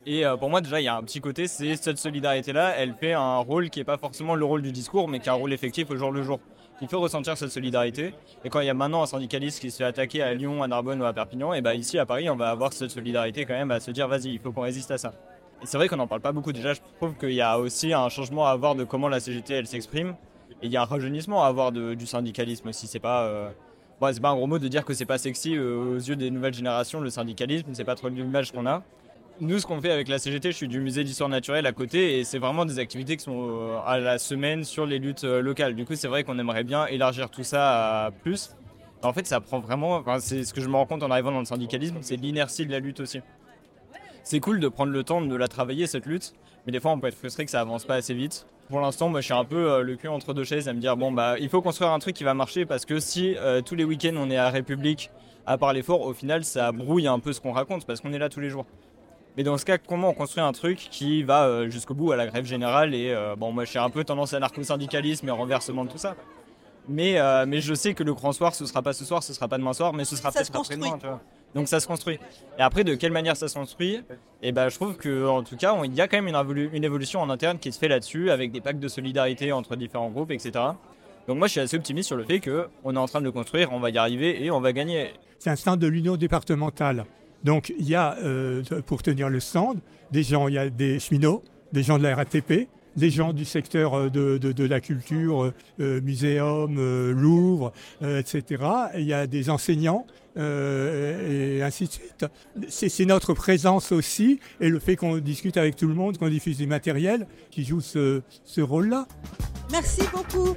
S: Et euh, pour moi, déjà, il y a un petit côté, c'est cette solidarité-là, elle fait un rôle qui n'est pas forcément le rôle du discours, mais qui est un rôle effectif au jour le jour. Il faut ressentir cette solidarité. Et quand il y a maintenant un syndicaliste qui se fait attaquer à Lyon, à Narbonne ou à Perpignan, et bah ici à Paris, on va avoir cette solidarité quand même à se dire vas-y, il faut qu'on résiste à ça. Et c'est vrai qu'on n'en parle pas beaucoup. Déjà, je trouve qu'il y a aussi un changement à avoir de comment la C G T elle s'exprime. Et il y a un rajeunissement à avoir de, du syndicalisme aussi. C'est pas, euh... bon, c'est pas un gros mot de dire que c'est pas sexy euh, aux yeux des nouvelles générations, le syndicalisme, c'est pas trop l'image qu'on a. Nous, ce qu'on fait avec la C G T, je suis du musée d'histoire naturelle à côté et c'est vraiment des activités qui sont euh, à la semaine sur les luttes euh, locales. Du coup, c'est vrai qu'on aimerait bien élargir tout ça à plus. En fait, ça prend vraiment, enfin, c'est ce que je me rends compte en arrivant dans le syndicalisme, c'est l'inertie de la lutte aussi. C'est cool de prendre le temps de la travailler, cette lutte, mais des fois, on peut être frustré que ça avance pas assez vite. Pour l'instant, moi, je suis un peu euh, le cul entre deux chaises à me dire, bon, bah, il faut construire un truc qui va marcher parce que si euh, tous les week-ends, on est à République à parler fort, au final, ça brouille un peu ce qu'on raconte parce qu'on est là tous les jours. Mais dans ce cas, comment on construit un truc qui va euh, jusqu'au bout à la grève générale et euh, bon, moi, je suis un peu tendance à narco-syndicalisme et renversement de tout ça. Mais, euh, mais je sais que le grand soir, ce sera pas ce soir, ce sera pas demain soir, mais ce sera peut-être après-demain. Tu vois. Donc ça se construit. Et après, de quelle manière ça se construit ? Et ben, je trouve qu'en tout cas, il y a quand même une, évolu- une évolution en interne qui se fait là-dessus, avec des pactes de solidarité entre différents groupes, et cetera. Donc moi, je suis assez optimiste sur le fait qu'on est en train de le construire, on va y arriver et on va gagner.
R: C'est un stand de l'Union départementale. Donc il y a, euh, pour tenir le stand, des gens, il y a des cheminots, des gens de la R A T P, des gens du secteur de, de, de la culture, euh, muséum, euh, Louvre, euh, et cetera. Et il y a des enseignants euh, et ainsi de suite. C'est, c'est notre présence aussi et le fait qu'on discute avec tout le monde, qu'on diffuse du matériel qui joue ce, ce rôle-là.
Q: Merci beaucoup.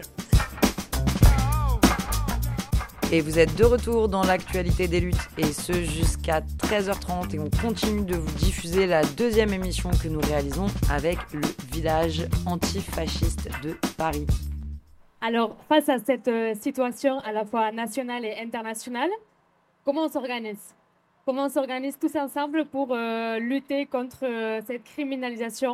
E: Et vous êtes de retour dans l'actualité des luttes, et ce jusqu'à treize heures trente. Et on continue de vous diffuser la deuxième émission que nous réalisons avec le village antifasciste de Paris.
M: Alors, face à cette euh, situation à la fois nationale et internationale, comment on s'organise ? Comment on s'organise tous ensemble pour euh, lutter contre euh, cette criminalisation ?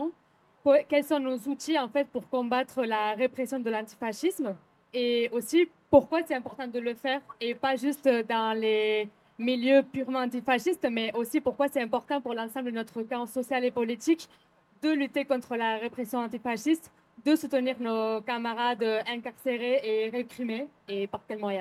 M: Pour, quels sont nos outils en fait pour combattre la répression de l'antifascisme ? Et aussi, pourquoi c'est important de le faire et pas juste dans les milieux purement antifascistes, mais aussi pourquoi c'est important pour l'ensemble de notre camp social et politique de lutter contre la répression antifasciste, de soutenir nos camarades incarcérés et réprimés, et par quels moyens ?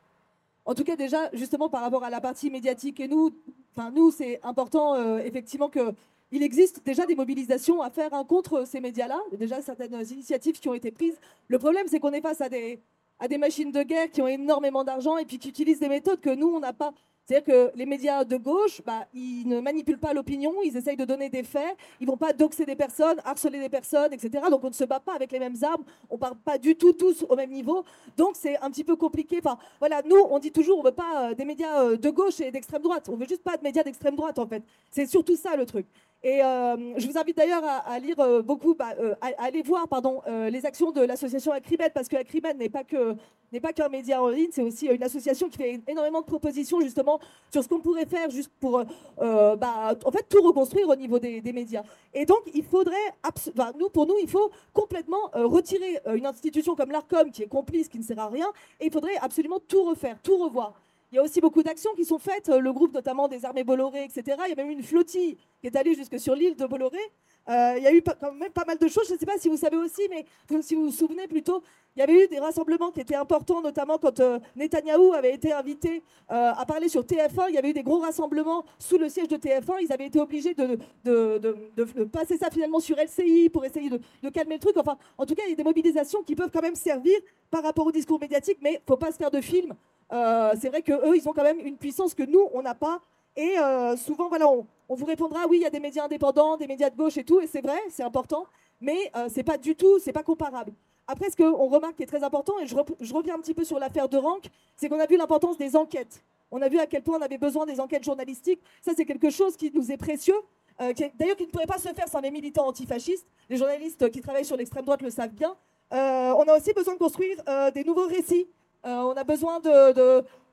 N: En tout cas, déjà, justement, par rapport à la partie médiatique, et nous, enfin, nous, c'est important, euh, effectivement, que il existe déjà des mobilisations à faire hein, contre ces médias-là, déjà certaines initiatives qui ont été prises. Le problème, c'est qu'on est face à des, à des machines de guerre qui ont énormément d'argent et puis qui utilisent des méthodes que nous, on n'a pas. C'est-à-dire que les médias de gauche, bah, ils ne manipulent pas l'opinion, ils essayent de donner des faits, ils ne vont pas doxer des personnes, harceler des personnes, et cetera. Donc on ne se bat pas avec les mêmes armes, on ne part pas du tout tous au même niveau. Donc c'est un petit peu compliqué. Enfin, voilà, nous, on dit toujours on ne veut pas euh, des médias euh, de gauche et d'extrême droite. On ne veut juste pas de médias d'extrême droite, en fait. C'est surtout ça, le truc. Et euh, je vous invite d'ailleurs à, à lire euh, beaucoup, bah, euh, à, à aller voir pardon, euh, les actions de l'association Acrimed, parce que Acrimed n'est pas que n'est pas qu'un média en ligne, c'est aussi une association qui fait énormément de propositions justement sur ce qu'on pourrait faire juste pour euh, bah, en fait tout reconstruire au niveau des, des médias. Et donc il faudrait, abs- enfin, nous pour nous, il faut complètement euh, retirer euh, une institution comme l'Arcom qui est complice, qui ne sert à rien, et il faudrait absolument tout refaire, tout revoir. Il y a aussi beaucoup d'actions qui sont faites, le groupe notamment des armées Bolloré, et cetera. Il y a même une flottille qui est allée jusque sur l'île de Bolloré. Euh, il y a eu quand même pas mal de choses, je ne sais pas si vous savez aussi, mais si vous vous souvenez plutôt, il y avait eu des rassemblements qui étaient importants, notamment quand euh, Netanyahou avait été invité euh, à parler sur T F un. Il y avait eu des gros rassemblements sous le siège de T F un. Ils avaient été obligés de, de, de, de, de passer ça finalement sur L C I pour essayer de, de calmer le truc. Enfin, en tout cas, il y a des mobilisations qui peuvent quand même servir par rapport au discours médiatique, mais il ne faut pas se faire de film. Euh, c'est vrai qu'eux, ils ont quand même une puissance que nous, on n'a pas. Et euh, souvent, voilà, on, on vous répondra, oui, il y a des médias indépendants, des médias de gauche et tout, et c'est vrai, c'est important, mais euh, c'est pas du tout, c'est pas comparable. Après, ce qu'on remarque qui est très important, et je, re- je reviens un petit peu sur l'affaire de Rank, c'est qu'on a vu l'importance des enquêtes. On a vu à quel point on avait besoin des enquêtes journalistiques. Ça, c'est quelque chose qui nous est précieux, euh, qui est, d'ailleurs qui ne pourrait pas se faire sans les militants antifascistes. Les journalistes qui travaillent sur l'extrême droite le savent bien. Euh, on a aussi besoin de construire euh, des nouveaux récits. Euh, on a besoin de, de,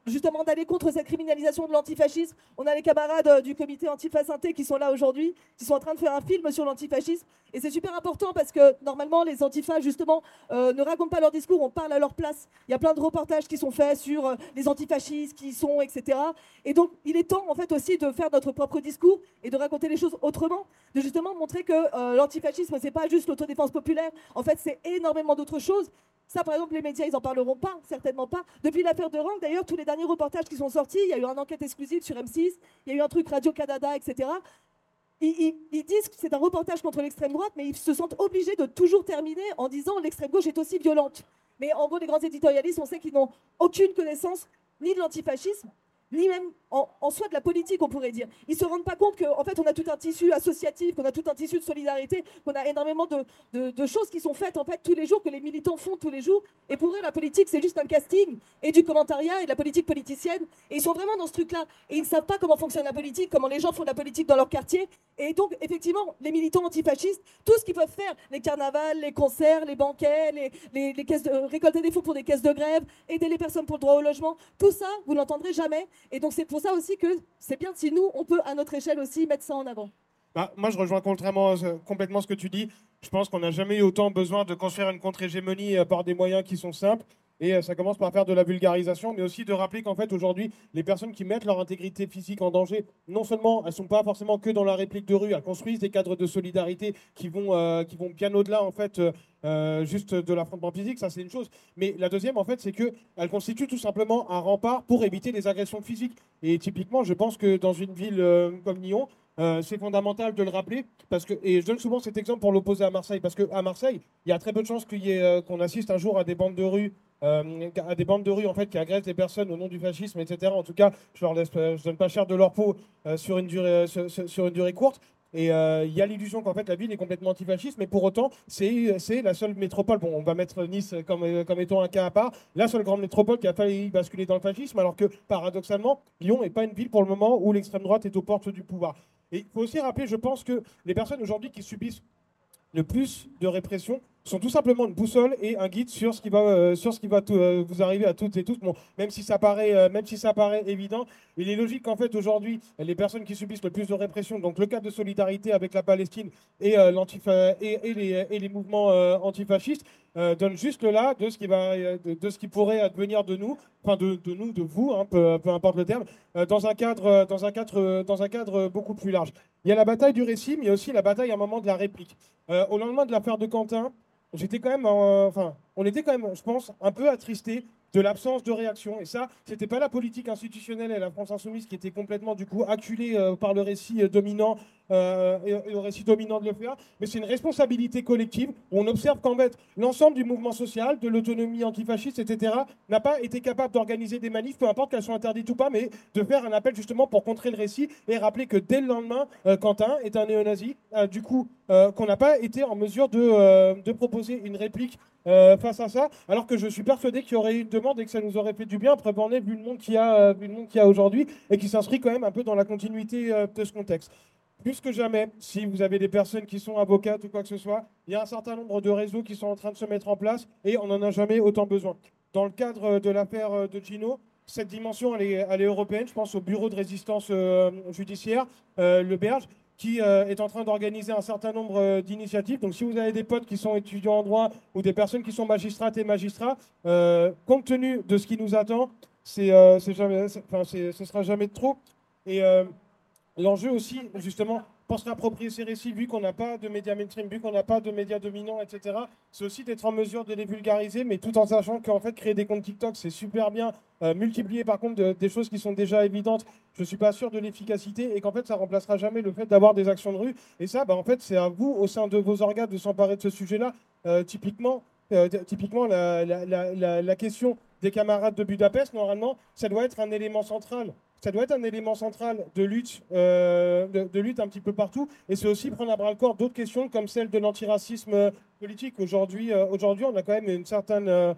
N: justement d'aller contre cette criminalisation de l'antifascisme. On a les camarades euh, du comité Antifa Synthé qui sont là aujourd'hui, qui sont en train de faire un film sur l'antifascisme. Et c'est super important parce que normalement, les antifas, justement, euh, ne racontent pas leur discours, on parle à leur place. Il y a plein de reportages qui sont faits sur euh, les antifascistes, qui y sont, et cetera. Et donc, il est temps, en fait, aussi de faire notre propre discours et de raconter les choses autrement, de justement montrer que euh, l'antifascisme, c'est pas juste l'autodéfense populaire. En fait, c'est énormément d'autres choses. Ça, par exemple, les médias, ils n'en parleront pas, certainement pas. Depuis l'affaire de Rang, d'ailleurs, tous les derniers reportages qui sont sortis, il y a eu une enquête exclusive sur M six, il y a eu un truc Radio-Canada, et cetera. Ils, ils, ils disent que c'est un reportage contre l'extrême droite, mais ils se sentent obligés de toujours terminer en disant l'extrême gauche est aussi violente. Mais en gros, les grands éditorialistes, on sait qu'ils n'ont aucune connaissance ni de l'antifascisme, ni même en, en soi de la politique, on pourrait dire. Ils ne se rendent pas compte qu'en fait, on a tout un tissu associatif, qu'on a tout un tissu de solidarité, qu'on a énormément de, de, de choses qui sont faites en fait tous les jours, que les militants font tous les jours. Et pour eux, la politique, c'est juste un casting et du commentariat et de la politique politicienne. Et ils sont vraiment dans ce truc-là. Et ils ne savent pas comment fonctionne la politique, comment les gens font de la politique dans leur quartier. Et donc, effectivement, les militants antifascistes, tout ce qu'ils peuvent faire, les carnavals, les concerts, les banquets, les, les, les caisses de, récolter des fonds pour des caisses de grève, aider les personnes pour le droit au logement, tout ça, vous n'entendrez jamais. Et donc, c'est pour ça aussi que c'est bien si nous, on peut, à notre échelle aussi, mettre ça en avant.
O: Bah, moi, je rejoins contrairement, euh, complètement ce que tu dis. Je pense qu'on n'a jamais eu autant besoin de construire une contre-hégémonie euh, par des moyens qui sont simples. Et euh, ça commence par faire de la vulgarisation, mais aussi de rappeler qu'en fait, aujourd'hui, les personnes qui mettent leur intégrité physique en danger, non seulement elles ne sont pas forcément que dans la réplique de rue, elles construisent des cadres de solidarité qui vont, euh, qui vont bien au-delà, en fait, euh, euh, juste de l'affrontement physique, ça c'est une chose. Mais la deuxième, en fait, c'est qu'elles constituent tout simplement un rempart pour éviter les agressions physiques. Et typiquement, je pense que dans une ville euh, comme Lyon, Euh, c'est fondamental de le rappeler, parce que, et je donne souvent cet exemple pour l'opposer à Marseille, parce qu'à Marseille, il y a très peu de chances qu'il y ait, euh, qu'on assiste un jour à des bandes de rue, euh, à des bandes de rue en fait, qui agressent des personnes au nom du fascisme, et cetera. En tout cas, je leur laisse, je donne pas cher de leur peau euh, sur, une durée, euh, sur, sur une durée courte. Et il euh, y a l'illusion qu'en fait la ville est complètement antifasciste, mais pour autant, c'est, c'est la seule métropole. Bon, on va mettre Nice comme, comme étant un cas à part. La seule grande métropole qui a failli basculer dans le fascisme, alors que paradoxalement, Lyon n'est pas une ville pour le moment où l'extrême droite est aux portes du pouvoir. Et il faut aussi rappeler, je pense, que les personnes aujourd'hui qui subissent le plus de répression sont tout simplement une boussole et un guide sur ce qui va, euh, sur ce qui va tout, euh, vous arriver à toutes et tous. Bon, même si ça paraît, euh, même si ça paraît évident, il est logique qu'en fait aujourd'hui, les personnes qui subissent le plus de répression, donc le cadre de solidarité avec la Palestine et, euh, l'antifa- et, et, les, et les mouvements euh, antifascistes, euh, donnent juste le là de ce qui va, de, de ce qui pourrait advenir de nous, enfin de, de nous, de vous, hein, peu, peu importe le terme, euh, dans un cadre, dans un cadre, dans un cadre beaucoup plus large. Il y a la bataille du récit, mais il y a aussi la bataille à un moment de la réplique. Euh, au lendemain de l'affaire de Quentin, j'étais quand même, euh, enfin, on était quand même, je pense, un peu attristés de l'absence de réaction. Et ça, c'était pas la politique institutionnelle et la France Insoumise qui était complètement, du coup, acculée euh, par le récit euh, dominant euh, et, et le récit dominant de l'E F A, mais c'est une responsabilité collective où on observe qu'en fait, l'ensemble du mouvement social, de l'autonomie antifasciste, et cetera, n'a pas été capable d'organiser des manifs, peu importe qu'elles soient interdites ou pas, mais de faire un appel justement pour contrer le récit et rappeler que dès le lendemain, euh, Quentin est un néo-nazi, euh, du coup, euh, qu'on n'a pas été en mesure de, euh, de proposer une réplique Euh, face à ça, alors que je suis persuadé qu'il y aurait eu une demande et que ça nous aurait fait du bien après borner vu le monde qu'il y a, euh, vu le monde qu'il y a aujourd'hui et qui s'inscrit quand même un peu dans la continuité euh, de ce contexte. Plus que jamais, si vous avez des personnes qui sont avocates ou quoi que ce soit, il y a un certain nombre de réseaux qui sont en train de se mettre en place et on n'en a jamais autant besoin. Dans le cadre de l'affaire de Gino, cette dimension, elle est, elle est européenne. Je pense au bureau de résistance euh, judiciaire, euh, le Berge, qui euh, est en train d'organiser un certain nombre euh, d'initiatives. Donc si vous avez des potes qui sont étudiants en droit ou des personnes qui sont magistrates et magistrats, euh, compte tenu de ce qui nous attend, c'est, euh, c'est jamais, c'est, enfin, c'est, ce sera jamais de trop. Et euh, l'enjeu aussi, justement, pour se réapproprier ces récits, vu qu'on n'a pas de médias mainstream, vu qu'on n'a pas de médias dominants, et cetera, c'est aussi d'être en mesure de les vulgariser, mais tout en sachant qu'en fait, créer des comptes TikTok, c'est super bien. Euh, multiplier par contre de, des choses qui sont déjà évidentes, je ne suis pas sûr de l'efficacité et qu'en fait ça ne remplacera jamais le fait d'avoir des actions de rue. Et ça, bah, en fait, c'est à vous, au sein de vos organes, de s'emparer de ce sujet-là. Euh, typiquement, euh, typiquement la, la, la, la, la question des camarades de Budapest, normalement, ça doit être un élément central. Ça doit être un élément central de lutte, euh, de, de lutte un petit peu partout. Et c'est aussi prendre à bras-le-corps d'autres questions comme celle de l'antiracisme politique. Aujourd'hui, euh, aujourd'hui, on a quand même une certaine... Euh,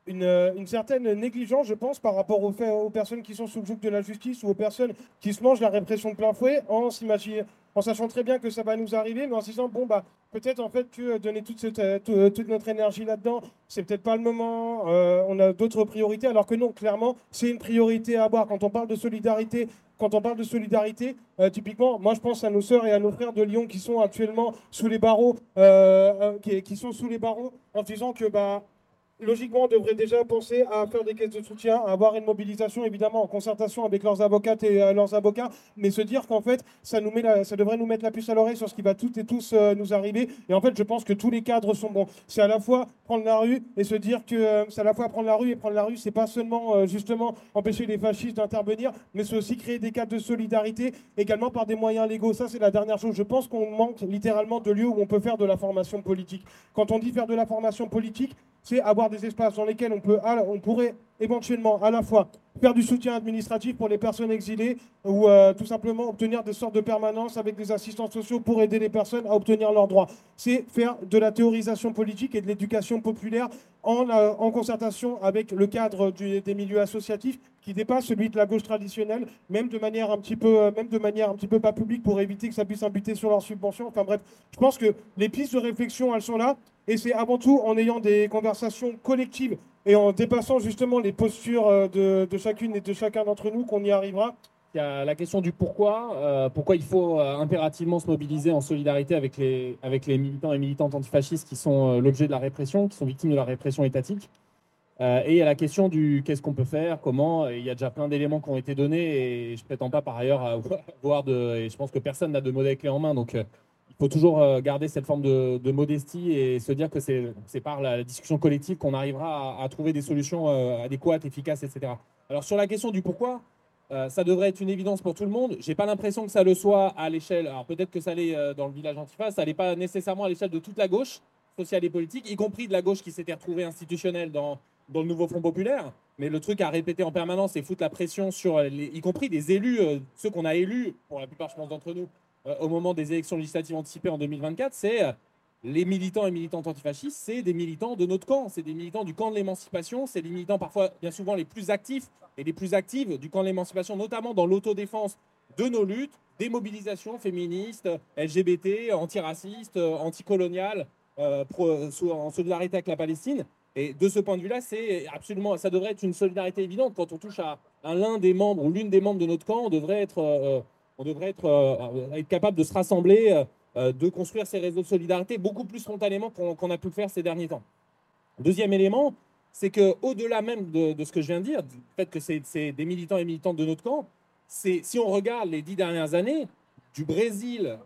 O: une, euh, une certaine négligence, je pense, par rapport aux, faits, aux personnes qui sont sous le joug de la justice ou aux personnes qui se mangent la répression de plein fouet en s'imaginant, en sachant très bien que ça va nous arriver, mais en se disant, bon, bah, peut-être en fait que donner toute, cette, toute, toute notre énergie là-dedans, c'est peut-être pas le moment, euh, on a d'autres priorités, alors que non, clairement, c'est une priorité à avoir. Quand on parle de solidarité, quand on parle de solidarité, euh, typiquement, moi je pense à nos sœurs et à nos frères de Lyon qui sont actuellement sous les barreaux, euh, euh, qui, qui sont sous les barreaux, en se disant que, bah, logiquement, on devrait déjà penser à faire des caisses de soutien, à avoir une mobilisation, évidemment, en concertation avec leurs avocates et euh, leurs avocats, mais se dire qu'en fait, ça, nous met la, ça devrait nous mettre la puce à l'oreille sur ce qui va toutes et tous euh, nous arriver. Et en fait, je pense que tous les cadres sont bons. C'est à la fois prendre la rue et se dire que euh, c'est à la fois prendre la rue et prendre la rue, c'est pas seulement euh, justement empêcher les fascistes d'intervenir, mais c'est aussi créer des cadres de solidarité, également par des moyens légaux. Ça, c'est la dernière chose. Je pense qu'on manque littéralement de lieux où on peut faire de la formation politique. Quand on dit faire de la formation politique, c'est avoir des espaces dans lesquels on, peut, on pourrait éventuellement à la fois faire du soutien administratif pour les personnes exilées ou euh, tout simplement obtenir des sortes de permanences avec des assistants sociaux pour aider les personnes à obtenir leurs droits. C'est faire de la théorisation politique et de l'éducation populaire en, euh, en concertation avec le cadre du, des milieux associatifs qui dépasse celui de la gauche traditionnelle, même de manière un petit peu, même de manière un petit peu pas publique pour éviter que ça puisse imputer sur leurs subventions. Enfin bref, je pense que les pistes de réflexion, elles sont là. Et c'est avant tout en ayant des conversations collectives et en dépassant justement les postures de, de chacune et de chacun d'entre nous qu'on y arrivera.
P: Il y a la question du pourquoi, euh, pourquoi il faut euh, impérativement se mobiliser en solidarité avec les, avec les militants et militantes antifascistes qui sont euh, l'objet de la répression, qui sont victimes de la répression étatique. Euh, et il y a la question du qu'est-ce qu'on peut faire, comment. Et il y a déjà plein d'éléments qui ont été donnés et je ne prétends pas par ailleurs avoir de... Et je pense que personne n'a de modèle clé en main, donc... Euh, il faut toujours garder cette forme de, de modestie et se dire que c'est, c'est par la discussion collective qu'on arrivera à, à trouver des solutions euh, adéquates, efficaces, et cetera. Alors sur la question du pourquoi, euh, ça devrait être une évidence pour tout le monde. J'ai pas l'impression que ça le soit à l'échelle, alors peut-être que ça l'est euh, dans le village antifa, ça l'est pas nécessairement à l'échelle de toute la gauche sociale et politique, y compris de la gauche qui s'était retrouvée institutionnelle dans, dans le nouveau Front populaire. Mais le truc à répéter en permanence et foutre la pression sur, les, y compris des élus, euh, ceux qu'on a élus, pour la plupart je pense d'entre nous, au moment des élections législatives anticipées en deux mille vingt-quatre, c'est les militants et militantes antifascistes, c'est des militants de notre camp, c'est des militants du camp de l'émancipation, c'est des militants parfois, bien souvent, les plus actifs et les plus actives du camp de l'émancipation, notamment dans l'autodéfense de nos luttes, des mobilisations féministes, L G B T, antiracistes, anticoloniales, euh, en solidarité avec la Palestine. Et de ce point de vue-là, c'est absolument, ça devrait être une solidarité évidente. Quand on touche à, à l'un des membres ou l'une des membres de notre camp, on devrait être... Euh, On devrait être, euh, être capable de se rassembler, euh, de construire ces réseaux de solidarité beaucoup plus spontanément qu'on, qu'on a pu le faire ces derniers temps. Deuxième élément, c'est qu'au-delà même de, de ce que je viens de dire, du fait que c'est, c'est des militants et militantes de notre camp, c'est, si on regarde les dix dernières années, du Brésil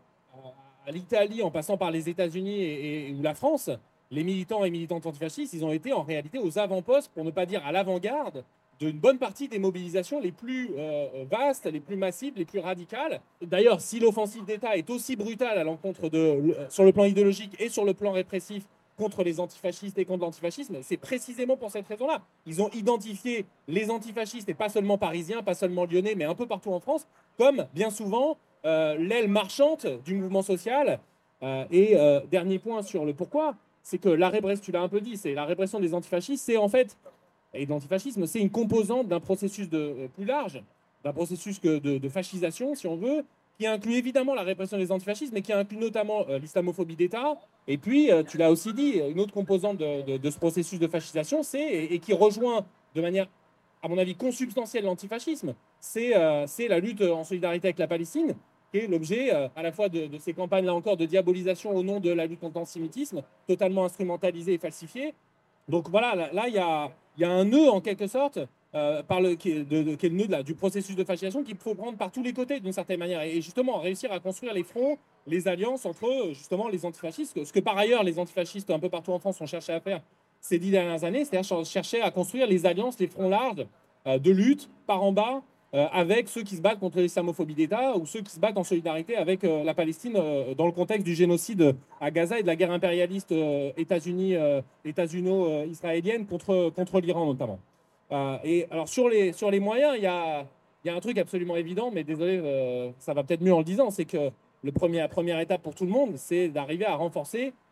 P: à l'Italie, en passant par les États-Unis et, et, ou la France, les militants et militantes antifascistes, ils ont été en réalité aux avant-postes, pour ne pas dire à l'avant-garde, d'une bonne partie des mobilisations les plus euh, vastes, les plus massives, les plus radicales. D'ailleurs, si l'offensive d'État est aussi brutale à l'encontre de, sur le plan idéologique et sur le plan répressif contre les antifascistes et contre l'antifascisme, c'est précisément pour cette raison-là. Ils ont identifié les antifascistes, et pas seulement parisiens, pas seulement lyonnais, mais un peu partout en France, comme bien souvent euh, l'aile marchante du mouvement social. Euh, et euh, dernier point sur le pourquoi, c'est que la répression, tu l'as un peu dit, c'est la répression des antifascistes, c'est en fait... Et l'antifascisme, c'est une composante d'un processus de, euh, plus large, d'un processus que de, de fascisation, si on veut, qui inclut évidemment la répression des antifascistes, mais qui inclut notamment euh, l'islamophobie d'État. Et puis, euh, tu l'as aussi dit, une autre composante de, de, de ce processus de fascisation, c'est, et, et qui rejoint de manière, à mon avis, consubstantielle l'antifascisme, c'est, euh, c'est la lutte en solidarité avec la Palestine, qui est l'objet euh, à la fois de, de ces campagnes, là encore, de diabolisation au nom de la lutte contre l'antisémitisme, totalement instrumentalisée et falsifiée. Donc voilà, là, il y a... Il y a un nœud, en quelque sorte, euh, par le, qui, est, de, de, qui est le nœud de la, du processus de fascisation qu'il faut prendre par tous les côtés, d'une certaine manière. Et justement, réussir à construire les fronts, les alliances entre, justement, les antifascistes. Ce que, par ailleurs, les antifascistes, un peu partout en France, ont cherché à faire ces dix dernières années, c'est-à-dire chercher à construire les alliances, les fronts larges euh, de lutte, par en bas, euh, avec ceux qui se battent contre l'islamophobie d'État ou ceux qui se battent en solidarité avec euh, la Palestine euh, dans le contexte du génocide à Gaza et de la guerre impérialiste euh, États-Unis, euh, États-Uno-israélienne contre, contre l'Iran notamment. Euh, et alors sur les, sur les moyens, il y a, y a un truc absolument évident, mais désolé, euh, ça va peut-être mieux en le disant, c'est que le premier, la première étape pour tout le monde, c'est d'arriver à renforcer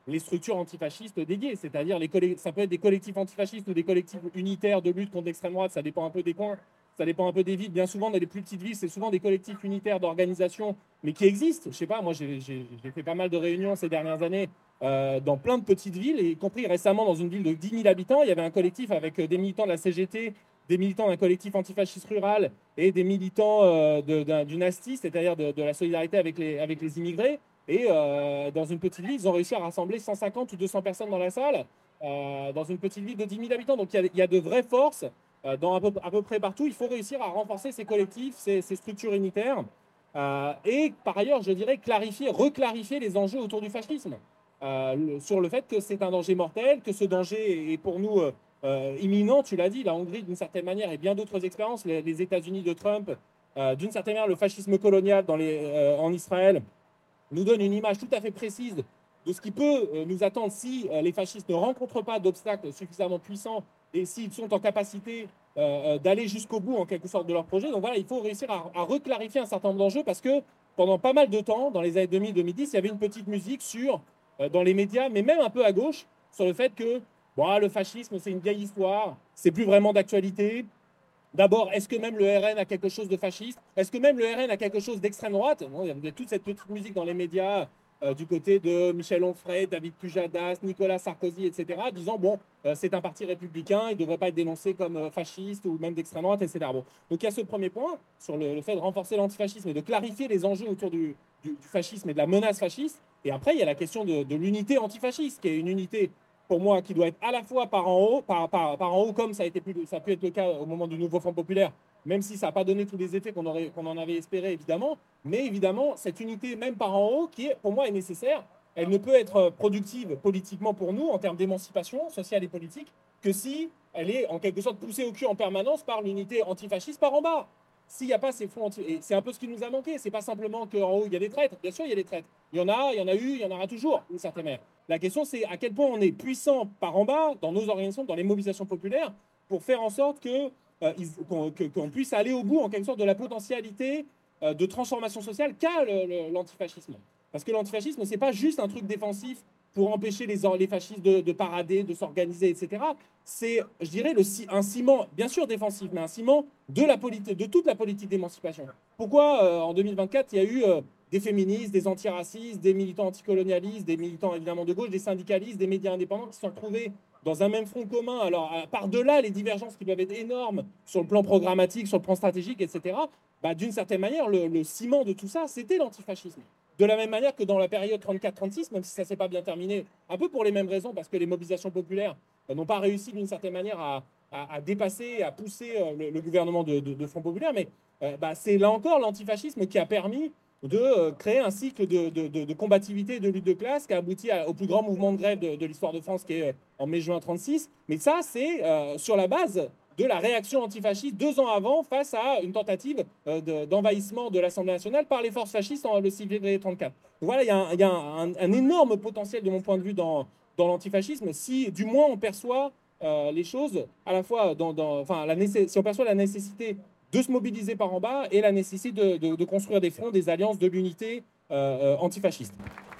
P: les structures antifascistes dédiées, c'est-à-dire les coll- ça peut être des collectifs antifascistes ou des collectifs unitaires de lutte contre l'extrême droite, ça dépend un peu des coins, ça dépend un peu des villes. Bien souvent, dans les plus petites villes, c'est souvent des collectifs unitaires d'organisation, mais qui existent. Je sais pas, moi j'ai, j'ai, j'ai fait pas mal de réunions ces dernières années euh, dans plein de petites villes, y compris récemment dans une ville de dix mille habitants, il y avait un collectif avec des militants de la C G T, des militants d'un collectif antifasciste rural et des militants euh, de, d'un, du NASTI, c'est-à-dire de, de la solidarité avec les, avec les immigrés. Et euh, dans une petite ville, ils ont réussi à rassembler cent cinquante ou deux cents personnes dans la salle, euh, dans une petite ville de dix mille habitants. Donc il y a, il y a de vraies forces euh, dans à peu, à peu près partout. Il faut réussir à renforcer ces collectifs, ces, ces structures unitaires. Euh, et par ailleurs, je dirais clarifier, reclarifier les enjeux autour du fascisme. Euh, le, sur le fait que c'est un danger mortel, que ce danger est pour nous euh, euh, imminent. Tu l'as dit, la Hongrie d'une certaine manière et bien d'autres expériences, les, les États-Unis de Trump, euh, d'une certaine manière le fascisme colonial dans les, euh, en Israël, nous donne une image tout à fait précise de ce qui peut euh, nous attendre si euh, les fascistes ne rencontrent pas d'obstacles suffisamment puissants et s'ils sont en capacité euh, d'aller jusqu'au bout en quelque sorte de leur projet. Donc voilà, il faut réussir à, à reclarifier un certain nombre d'enjeux parce que pendant pas mal de temps, dans les années deux mille deux mille dix, il y avait une petite musique sur, euh, dans les médias, mais même un peu à gauche, sur le fait que bon, le fascisme c'est une vieille histoire, c'est plus vraiment d'actualité. D'abord, est-ce que même le R N a quelque chose de fasciste? Est-ce que même le R N a quelque chose d'extrême droite? Bon, il y a toute cette petite musique dans les médias euh, du côté de Michel Onfray, David Pujadas, Nicolas Sarkozy, et cetera, disant bon, euh, c'est un parti républicain, il ne devrait pas être dénoncé comme euh, fasciste ou même d'extrême droite, et cetera. Bon. Donc il y a ce premier point sur le, le fait de renforcer l'antifascisme et de clarifier les enjeux autour du, du, du fascisme et de la menace fasciste. Et après, il y a la question de, de l'unité antifasciste, qui est une unité pour moi, qui doit être à la fois par en haut, par, par, par en haut comme ça a, été plus, ça a pu être le cas au moment du nouveau Front populaire, même si ça n'a pas donné tous les effets qu'on aurait, qu'on en avait espéré, évidemment. Mais évidemment, cette unité, même par en haut, qui, est, pour moi, est nécessaire, elle ne peut être productive politiquement pour nous, en termes d'émancipation sociale et politique, que si elle est en quelque sorte poussée au cul en permanence par l'unité antifasciste par en bas. S'il n'y a pas ces fonds anti... Et c'est un peu ce qui nous a manqué. C'est pas simplement qu'en haut, il y a des traîtres. Bien sûr, il y a des traîtres. Il y en a, il y en a eu, il y en aura toujours, d'une certaine manière. La question, c'est à quel point on est puissant par en bas, dans nos organisations, dans les mobilisations populaires, pour faire en sorte que, euh, ils, qu'on, que, qu'on puisse aller au bout, en quelque sorte, de la potentialité euh, de transformation sociale qu'a le, le, l'antifascisme. Parce que l'antifascisme, c'est pas juste un truc défensif pour empêcher les, les fascistes de, de parader, de s'organiser, et cetera. C'est, je dirais, le, un ciment, bien sûr défensif, mais un ciment de, la politi- de toute la politique d'émancipation. Pourquoi, euh, en deux mille vingt-quatre, il y a eu euh, des féministes, des antiracistes, des militants anticolonialistes, des militants évidemment de gauche, des syndicalistes, des médias indépendants qui se sont retrouvés dans un même front commun. Alors, par-delà les divergences qui peuvent être énormes sur le plan programmatique, sur le plan stratégique, et cetera, bah, d'une certaine manière, le, le ciment de tout ça, c'était l'antifascisme. De la même manière que dans la période trente-quatre trente-six, même si ça ne s'est pas bien terminé, un peu pour les mêmes raisons, parce que les mobilisations populaires euh, n'ont pas réussi d'une certaine manière à, à, à dépasser, à pousser euh, le, le gouvernement de, de, de Front populaire, mais euh, bah, c'est là encore l'antifascisme qui a permis de euh, créer un cycle de, de, de, de combativité et de lutte de classe qui a abouti à, au plus grand mouvement de grève de, de l'histoire de France, qui est en mai-juin trente-six. Mais ça, c'est euh, sur la base de la réaction antifasciste deux ans avant face à une tentative euh, de, d'envahissement de l'Assemblée nationale par les forces fascistes en, le six février trente-quatre. Donc voilà, il y a, un, il y a un, un énorme potentiel de mon point de vue dans, dans l'antifascisme, si du moins on perçoit euh, les choses à la fois dans, dans enfin, la nécess- si on perçoit la nécessité de se mobiliser par en bas et la nécessité de, de, de construire des fronts, des alliances, de l'unité euh, euh, antifasciste.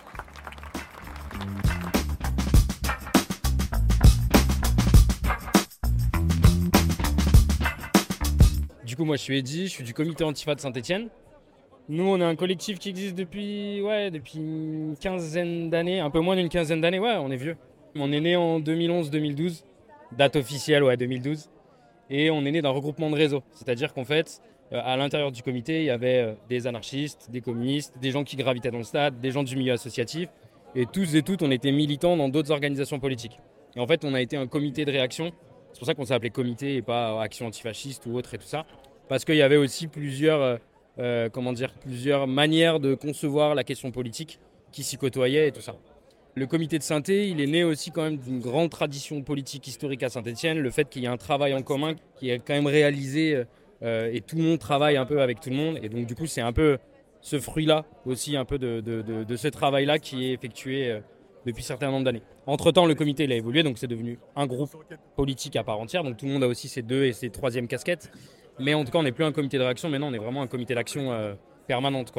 T: Du coup, moi, je suis Eddy, je suis du comité Antifa de Saint-Etienne. Nous, on est un collectif qui existe depuis, ouais, depuis une quinzaine d'années, un peu moins d'une quinzaine d'années. Ouais, on est vieux. On est né en deux mille onze deux mille douze, date officielle, ouais, deux mille douze. Et on est né d'un regroupement de réseaux. C'est-à-dire qu'en fait, euh, à l'intérieur du comité, il y avait euh, des anarchistes, des communistes, des gens qui gravitaient dans le stade, des gens du milieu associatif. Et tous et toutes, on était militants dans d'autres organisations politiques. Et en fait, on a été un comité de réaction. C'est pour ça qu'on s'est appelé comité et pas action antifasciste ou autre et tout ça. Parce qu'il y avait aussi plusieurs, euh, euh, comment dire, plusieurs manières de concevoir la question politique qui s'y côtoyaient et tout ça. Le comité de Saint-Étienne, il est né aussi quand même d'une grande tradition politique historique à Saint-Étienne. Le fait qu'il y ait un travail en commun qui est quand même réalisé euh, et tout le monde travaille un peu avec tout le monde. Et donc du coup, c'est un peu ce fruit-là aussi, un peu de, de, de, de ce travail-là qui est effectué euh, depuis un certain nombre d'années. Entre-temps, le comité il a évolué, donc c'est devenu un groupe politique à part entière. Donc tout le monde a aussi ses deux et ses troisième casquettes. Mais en tout cas, on n'est plus un comité de réaction, mais non, on est vraiment un comité d'action euh, permanente, quoi.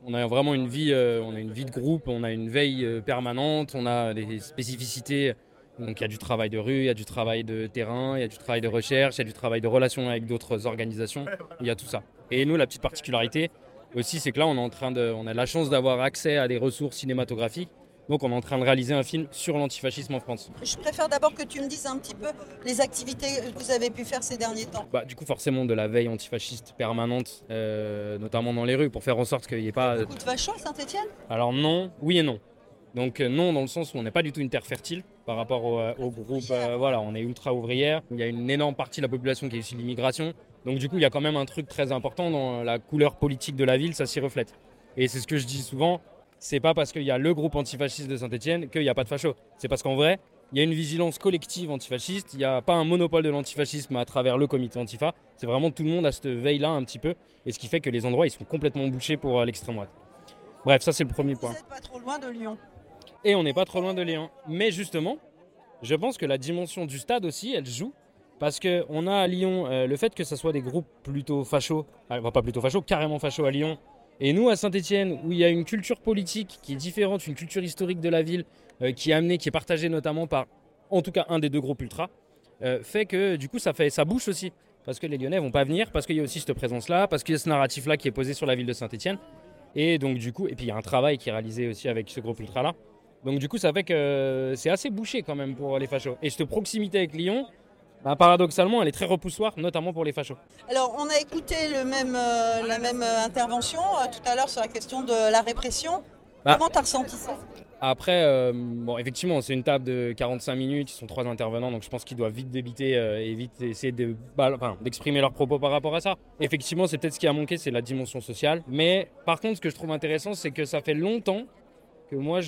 T: On a vraiment une vie, euh, on a une vie de groupe, on a une veille euh, permanente, on a des spécificités. Donc il y a du travail de rue, il y a du travail de terrain, il y a du travail de recherche, il y a du travail de relation avec d'autres organisations, il y a tout ça. Et nous, la petite particularité aussi, c'est que là, on, est en train de, on a la chance d'avoir accès à des ressources cinématographiques. Donc on est en train de réaliser un film sur l'antifascisme en France.
Q: Je préfère d'abord que tu me dises un petit peu les activités que vous avez pu faire ces derniers temps.
T: Bah, du coup, forcément, de la veille antifasciste permanente, euh, notamment dans les rues, pour faire en sorte qu'il n'y ait pas...
Q: Beaucoup de fachos à Saint-Étienne ?
T: Alors non, oui et non. Donc euh, non, dans le sens où on n'est pas du tout une terre fertile par rapport au, euh, au groupe. Euh, voilà, on est ultra ouvrière. Il y a une énorme partie de la population qui est issue de l'immigration. Donc du coup, il y a quand même un truc très important dans la couleur politique de la ville, ça s'y reflète. Et c'est ce que je dis souvent, c'est pas parce qu'il y a le groupe antifasciste de Saint-Étienne qu'il n'y a pas de fachos. C'est parce qu'en vrai, il y a une vigilance collective antifasciste. Il n'y a pas un monopole de l'antifascisme à travers le comité Antifa. C'est vraiment tout le monde à cette veille-là un petit peu. Et ce qui fait que les endroits, ils sont complètement bouchés pour euh, l'extrême droite. Bref, ça c'est le premier point.
Q: Vous n'êtes pas trop loin de Lyon.
T: Et on n'est pas trop loin de Lyon. Mais justement, je pense que la dimension du stade aussi, elle joue. Parce qu'on a à Lyon euh, le fait que ce soit des groupes plutôt fachos, enfin pas plutôt fachos, carrément fachos à Lyon. Et nous à Saint-Étienne, où il y a une culture politique qui est différente, une culture historique de la ville, euh, qui est amenée, qui est partagée notamment par, en tout cas, un des deux groupes ultra, euh, fait que du coup ça, fait, ça bouche aussi. Parce que les Lyonnais vont pas venir, parce qu'il y a aussi cette présence-là, parce qu'il y a ce narratif-là qui est posé sur la ville de Saint-Étienne. Et donc du coup, et puis il y a un travail qui est réalisé aussi avec ce groupe ultra-là. Donc du coup, ça fait que c'est assez bouché quand même pour les fachos. Et cette proximité avec Lyon, bah, paradoxalement, elle est très repoussoir, notamment pour les fachos.
Q: Alors, on a écouté le même, euh, la même euh, intervention euh, tout à l'heure sur la question de la répression. Bah, comment tu as ressenti ça ?
T: Après, euh, bon, effectivement, c'est une table de quarante-cinq minutes, ils sont trois intervenants, donc je pense qu'ils doivent vite débiter euh, et vite essayer de, bah, enfin, d'exprimer leurs propos par rapport à ça. Effectivement, c'est peut-être ce qui a manqué, c'est la dimension sociale. Mais par contre, ce que je trouve intéressant, c'est que ça fait longtemps que moi,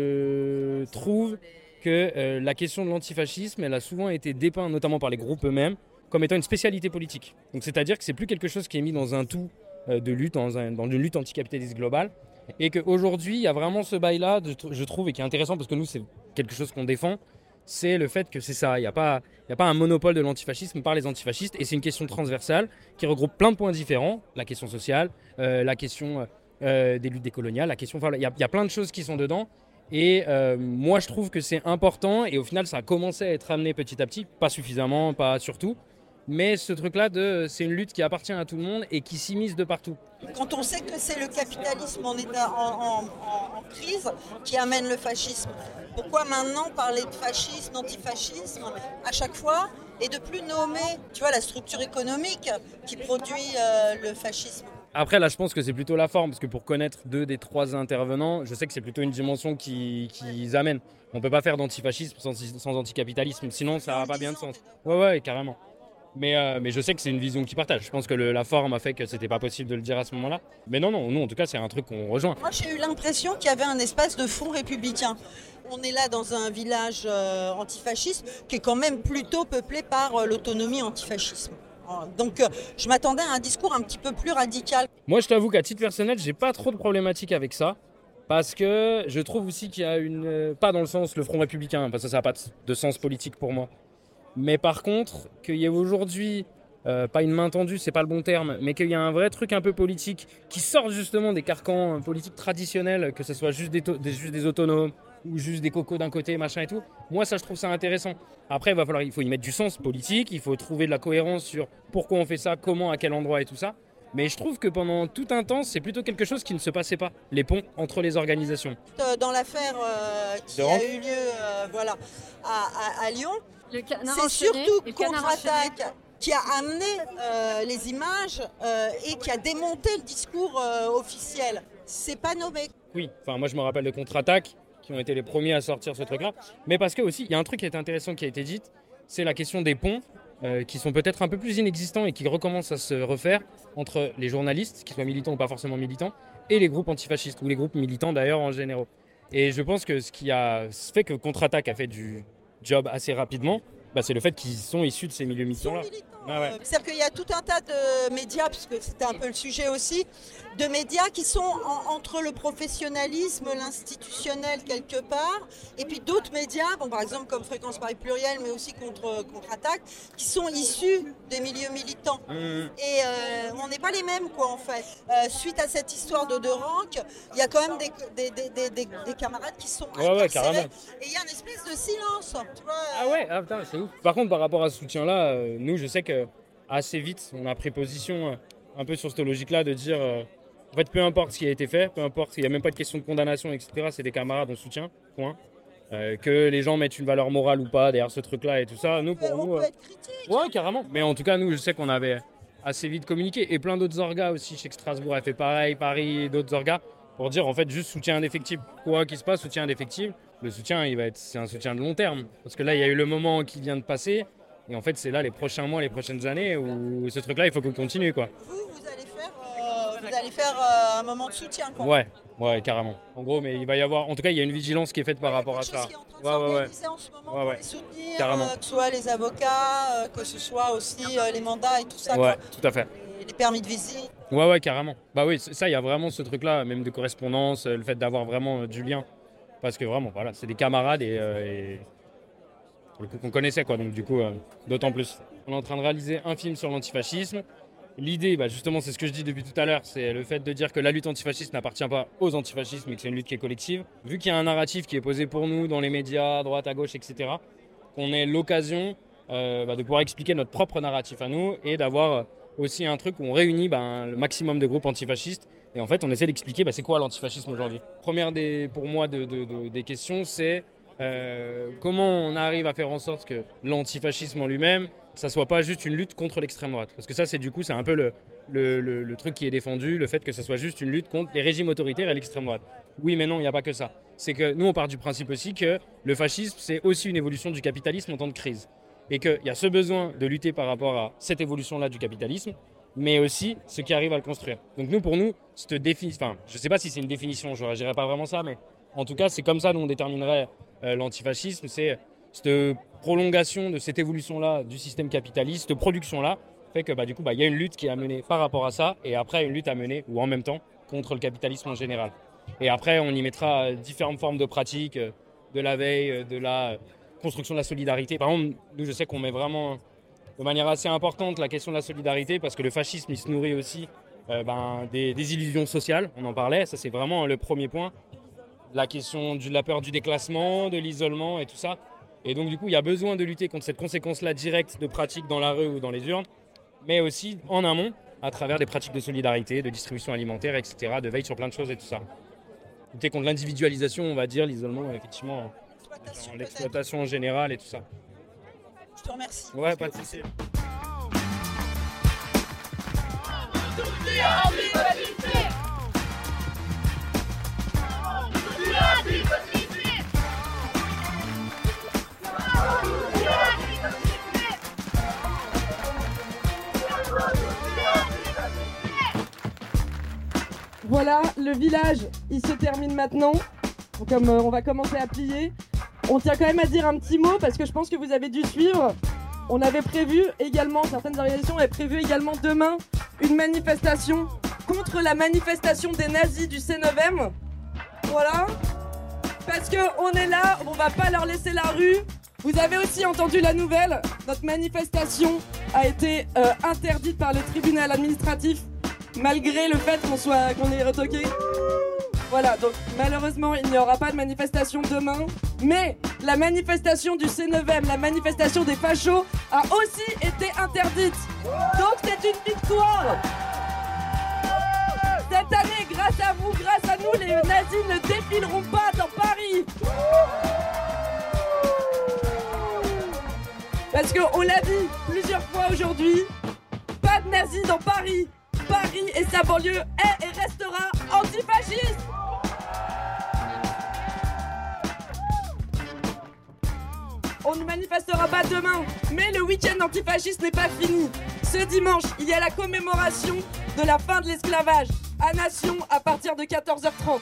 T: je trouve que euh, la question de l'antifascisme, elle a souvent été dépeinte, notamment par les groupes eux-mêmes, comme étant une spécialité politique. Donc, c'est-à-dire que c'est plus quelque chose qui est mis dans un tout euh, de lutte, dans, un, dans une lutte anticapitaliste globale, et qu'aujourd'hui, il y a vraiment ce bail-là, je trouve, et qui est intéressant parce que nous, c'est quelque chose qu'on défend, c'est le fait que c'est ça, il n'y a pas, il n'y a pas un monopole de l'antifascisme par les antifascistes, et c'est une question transversale qui regroupe plein de points différents, la question sociale, euh, la question euh, des luttes décoloniales, la question, enfin, il y a, il y a plein de choses qui sont dedans. Et euh, moi, je trouve que c'est important et au final, ça a commencé à être amené petit à petit, pas suffisamment, pas surtout. Mais ce truc-là, de, c'est une lutte qui appartient à tout le monde et qui s'immisce de partout.
Q: Quand on sait que c'est le capitalisme en, état, en, en, en, en crise qui amène le fascisme, pourquoi maintenant parler de fascisme, d'antifascisme à chaque fois et de plus nommer, tu vois, la structure économique qui produit euh, le fascisme ?
T: Après, là, je pense que c'est plutôt la forme, parce que pour connaître deux des trois intervenants, je sais que c'est plutôt une dimension qu'ils qui amènent. On ne peut pas faire d'antifascisme sans, sans anticapitalisme, sinon ça n'a pas bien de sens. Ouais, ouais, carrément. Mais, euh, mais je sais que c'est une vision qu'ils partagent. Je pense que le, la forme a fait que c'était pas possible de le dire à ce moment-là. Mais non, non, nous, en tout cas, c'est un truc qu'on rejoint.
Q: Moi, j'ai eu l'impression qu'il y avait un espace de fond républicain. On est là dans un village euh, antifasciste qui est quand même plutôt peuplé par euh, l'autonomie antifascisme. Donc euh, je m'attendais à un discours un petit peu plus radical.
T: Moi je t'avoue qu'à titre personnel, j'ai pas trop de problématiques avec ça. Parce que je trouve aussi qu'il y a une... Euh, pas dans le sens le Front républicain, parce que ça n'a pas de, de sens politique pour moi. Mais par contre, qu'il y ait aujourd'hui, euh, pas une main tendue, c'est pas le bon terme, mais qu'il y a un vrai truc un peu politique qui sort justement des carcans politiques traditionnels, que ce soit juste des, to- des, juste des autonomes, ou juste des cocos d'un côté, machin et tout. Moi, ça, je trouve ça intéressant. Après, il va falloir, il faut y mettre du sens politique, il faut trouver de la cohérence sur pourquoi on fait ça, comment, à quel endroit et tout ça. Mais je trouve que pendant tout un temps, c'est plutôt quelque chose qui ne se passait pas, les ponts entre les organisations.
Q: Dans l'affaire euh, qui a eu lieu euh, voilà, à, à, à Lyon, c'est surtout Contre-Attaque qui a amené euh, les images euh, et qui a démonté le discours euh, officiel. C'est pas nommé.
T: Oui, enfin moi je me rappelle de Contre-Attaque, qui ont été les premiers à sortir ce truc-là. Mais parce que aussi, il y a un truc qui est intéressant qui a été dit, c'est la question des ponts, euh, qui sont peut-être un peu plus inexistants et qui recommencent à se refaire entre les journalistes, qu'ils soient militants ou pas forcément militants, et les groupes antifascistes, ou les groupes militants d'ailleurs en général. Et je pense que ce qui a fait que Contre-Attaque a fait du job assez rapidement, bah, c'est le fait qu'ils sont issus de ces milieux militants-là. Ah ouais.
Q: C'est-à-dire qu'il y a tout un tas de médias, parce que c'était un peu le sujet aussi, de médias qui sont en, entre le professionnalisme, l'institutionnel quelque part, et puis d'autres médias, bon, par exemple comme Fréquence Paris Pluriel, mais aussi contre, Contre-Attaque, qui sont issus des milieux militants. Mmh. Et euh, on n'est pas les mêmes, quoi, en fait. Euh, suite à cette histoire de De Rank, il y a quand même des, des, des, des, des, des camarades qui sont
T: ouais, ouais, carrément.
Q: Et il y a une espèce de silence. Tu vois, euh...
T: Ah ouais, ah, putain, c'est ouf. Par contre, par rapport à ce soutien-là, euh, nous, je sais que assez vite, on a pris position euh, un peu sur cette logique-là de dire, euh, en fait, peu importe ce qui a été fait, peu importe, il n'y a même pas de question de condamnation, et cetera. C'est des camarades, on soutient, point. Euh, que les gens mettent une valeur morale ou pas derrière ce truc-là et tout ça, nous, pour
Q: on
T: nous...
Q: peut
T: Euh...
Q: être critique.
T: Ouais, carrément. Mais en tout cas, nous, je sais qu'on avait assez vite communiqué. Et plein d'autres orgas aussi, je sais que Strasbourg a fait pareil, Paris et d'autres orgas, pour dire, en fait, juste soutien indéfectible. Quoi qu'il se passe, soutien indéfectible. Le soutien, il va être, c'est un soutien de long terme. Parce que là, il y a eu le moment qui vient de passer. Et en fait, c'est là les prochains mois, les prochaines années où ce truc-là, il faut qu'on continue, quoi.
Q: Vous, vous allez faire, euh, vous allez faire euh, un moment de soutien, quoi.
T: Ouais, ouais, carrément. En gros, mais il va y avoir, en tout cas, il y a une vigilance qui est faite par rapport à ça.
Q: Ouais, ouais, ouais. En ce moment ouais, ouais. Pour les soutenir,
T: carrément.
Q: Euh, que ce soit les avocats, euh, que ce soit aussi euh, les mandats et tout ça.
T: Ouais,
Q: quoi.
T: tout à fait.
Q: Et les permis de visite.
T: Ouais, ouais, carrément. Bah oui, ça, il y a vraiment ce truc-là, même de correspondance, le fait d'avoir vraiment euh, du lien. Parce que vraiment, voilà, c'est des camarades et, euh, et pour le coup qu'on connaissait, quoi. Donc du coup, euh, d'autant plus. On est en train de réaliser un film sur l'antifascisme. L'idée, bah, justement, c'est ce que je dis depuis tout à l'heure, c'est le fait de dire que la lutte antifasciste n'appartient pas aux antifascistes, mais que c'est une lutte qui est collective. Vu qu'il y a un narratif qui est posé pour nous dans les médias, à droite, à gauche, et cetera, qu'on ait l'occasion euh, bah, de pouvoir expliquer notre propre narratif à nous et d'avoir aussi un truc où on réunit bah, le maximum de groupes antifascistes. Et en fait, on essaie d'expliquer bah, c'est quoi l'antifascisme aujourd'hui. Première des, pour moi de, de, de, des questions, c'est euh, comment on arrive à faire en sorte que l'antifascisme en lui-même, ça soit pas juste une lutte contre l'extrême droite. Parce que ça, c'est du coup, c'est un peu le, le, le, le truc qui est défendu, le fait que ça soit juste une lutte contre les régimes autoritaires et l'extrême droite. Oui, mais non, il n'y a pas que ça. C'est que nous, on part du principe aussi que le fascisme, c'est aussi une évolution du capitalisme en temps de crise. Et qu'il y a ce besoin de lutter par rapport à cette évolution-là du capitalisme, mais aussi ce qui arrive à le construire. Donc nous, pour nous, cette défi... enfin, je ne sais pas si c'est une définition, je ne dirais pas vraiment ça, mais en tout cas, c'est comme ça dont on déterminerait euh, l'antifascisme, c'est cette prolongation de cette évolution-là du système capitaliste, cette production-là, fait que bah, du coup, bah, y a une lutte qui est à mener par rapport à ça, et après une lutte à mener, ou en même temps, contre le capitalisme en général. Et après, on y mettra différentes formes de pratiques, de la veille, de la construction de la solidarité. Par exemple, nous, je sais qu'on met vraiment de manière assez importante la question de la solidarité, parce que le fascisme, il se nourrit aussi euh, ben, des, des illusions sociales, on en parlait, ça c'est vraiment le premier point. La question de la peur du déclassement, de l'isolement et tout ça. Et donc du coup, il y a besoin de lutter contre cette conséquence-là directe de pratiques dans la rue ou dans les urnes, mais aussi en amont, à travers des pratiques de solidarité, de distribution alimentaire, et cetera, de veille sur plein de choses et tout ça. Lutter contre l'individualisation, on va dire, l'isolement, effectivement, l'exploitation en général et tout ça.
Q: Je te remercie.
T: Ouais, pas de souci.
N: Voilà, le village, il se termine maintenant. Comme euh, on va commencer à plier, on tient quand même à dire un petit mot parce que je pense que vous avez dû suivre. On avait prévu également, certaines organisations avaient prévu également demain une manifestation contre la manifestation des nazis du C neuf M. Voilà. Parce qu'on est là, on va pas leur laisser la rue. Vous avez aussi entendu la nouvelle, notre manifestation a été euh, interdite par le tribunal administratif malgré le fait qu'on soit qu'on ait retoqué. Voilà, donc malheureusement il n'y aura pas de manifestation demain, mais la manifestation du C neuf M, la manifestation des fachos, a aussi été interdite. Donc c'est une victoire. Cette année, grâce à vous, grâce à nous, les nazis ne défileront pas dans Paris. Parce qu'on l'a dit plusieurs fois aujourd'hui, pas de nazis dans Paris. Paris et sa banlieue est et restera antifasciste. On ne manifestera pas demain, mais le week-end antifasciste n'est pas fini. Ce dimanche, il y a la commémoration de la fin de l'esclavage à Nation à partir de quatorze heures trente.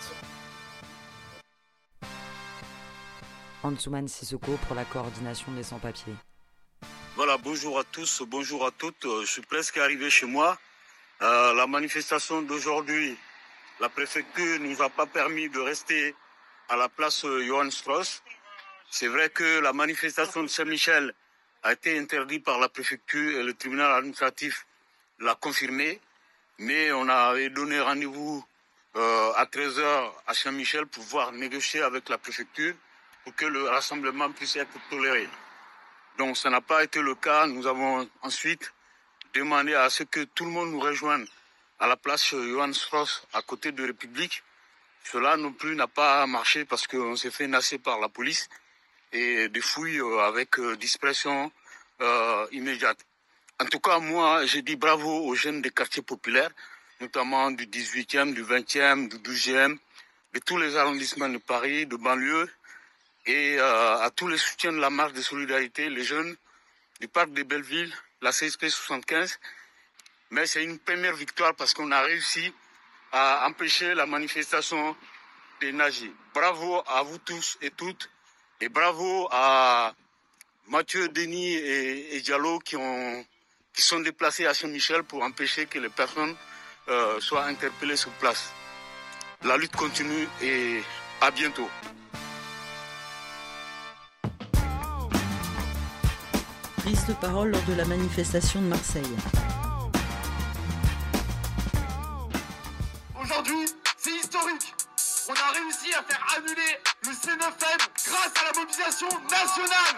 E: Ansouman Sissoko pour la coordination des sans-papiers.
U: Voilà, bonjour à tous, bonjour à toutes. Je suis presque arrivé chez moi. Euh, la manifestation d'aujourd'hui, la préfecture ne nous a pas permis de rester à la place Johann Strauss. C'est vrai que la manifestation de Saint-Michel a été interdite par la préfecture et le tribunal administratif l'a confirmé. Mais on avait donné rendez-vous euh, à treize heures à Saint-Michel pour pouvoir négocier avec la préfecture pour que le rassemblement puisse être toléré. Donc ça n'a pas été le cas. Nous avons ensuite demandé à ce que tout le monde nous rejoigne à la place Johann Strauss à côté de République. Cela non plus n'a pas marché parce qu'on s'est fait nasser par la police et des fouilles avec dispersion euh, immédiate. En tout cas, moi, je dis bravo aux jeunes des quartiers populaires, notamment du dix-huitième, du vingtième, du douzième, de tous les arrondissements de Paris, de banlieue, et euh, à tous les soutiens de la marche de solidarité, les jeunes du parc de Belleville, la C S P soixante-quinze. Mais c'est une première victoire parce qu'on a réussi à empêcher la manifestation des nazis. Bravo à vous tous et toutes, et bravo à Mathieu, Denis et, et Diallo qui, ont, qui sont déplacés à Saint-Michel pour empêcher que les personnes euh, soient interpellées sur place. La lutte continue et à bientôt.
Q: Prise de parole lors de la manifestation de Marseille.
V: Aujourd'hui, c'est historique. On a réussi à faire annuler le C neuf M grâce à la mobilisation nationale.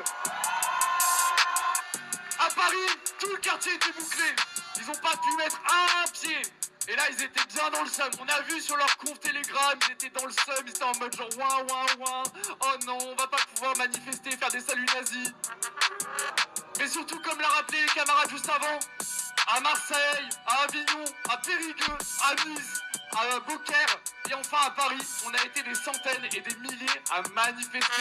V: À Paris, tout le quartier était bouclé. Ils n'ont pas pu mettre un pied. Et là, ils étaient bien dans le seum. On a vu sur leur compte Telegram, ils étaient dans le seum. Ils étaient en mode genre ouin ouin ouin. Oh non, on va pas pouvoir manifester, faire des saluts nazis. Mais surtout, comme l'a rappelé les camarades juste avant, à Marseille, à Avignon, à Périgueux, à Nice, à Beaucaire et enfin à Paris, on a été des centaines et des milliers à manifester.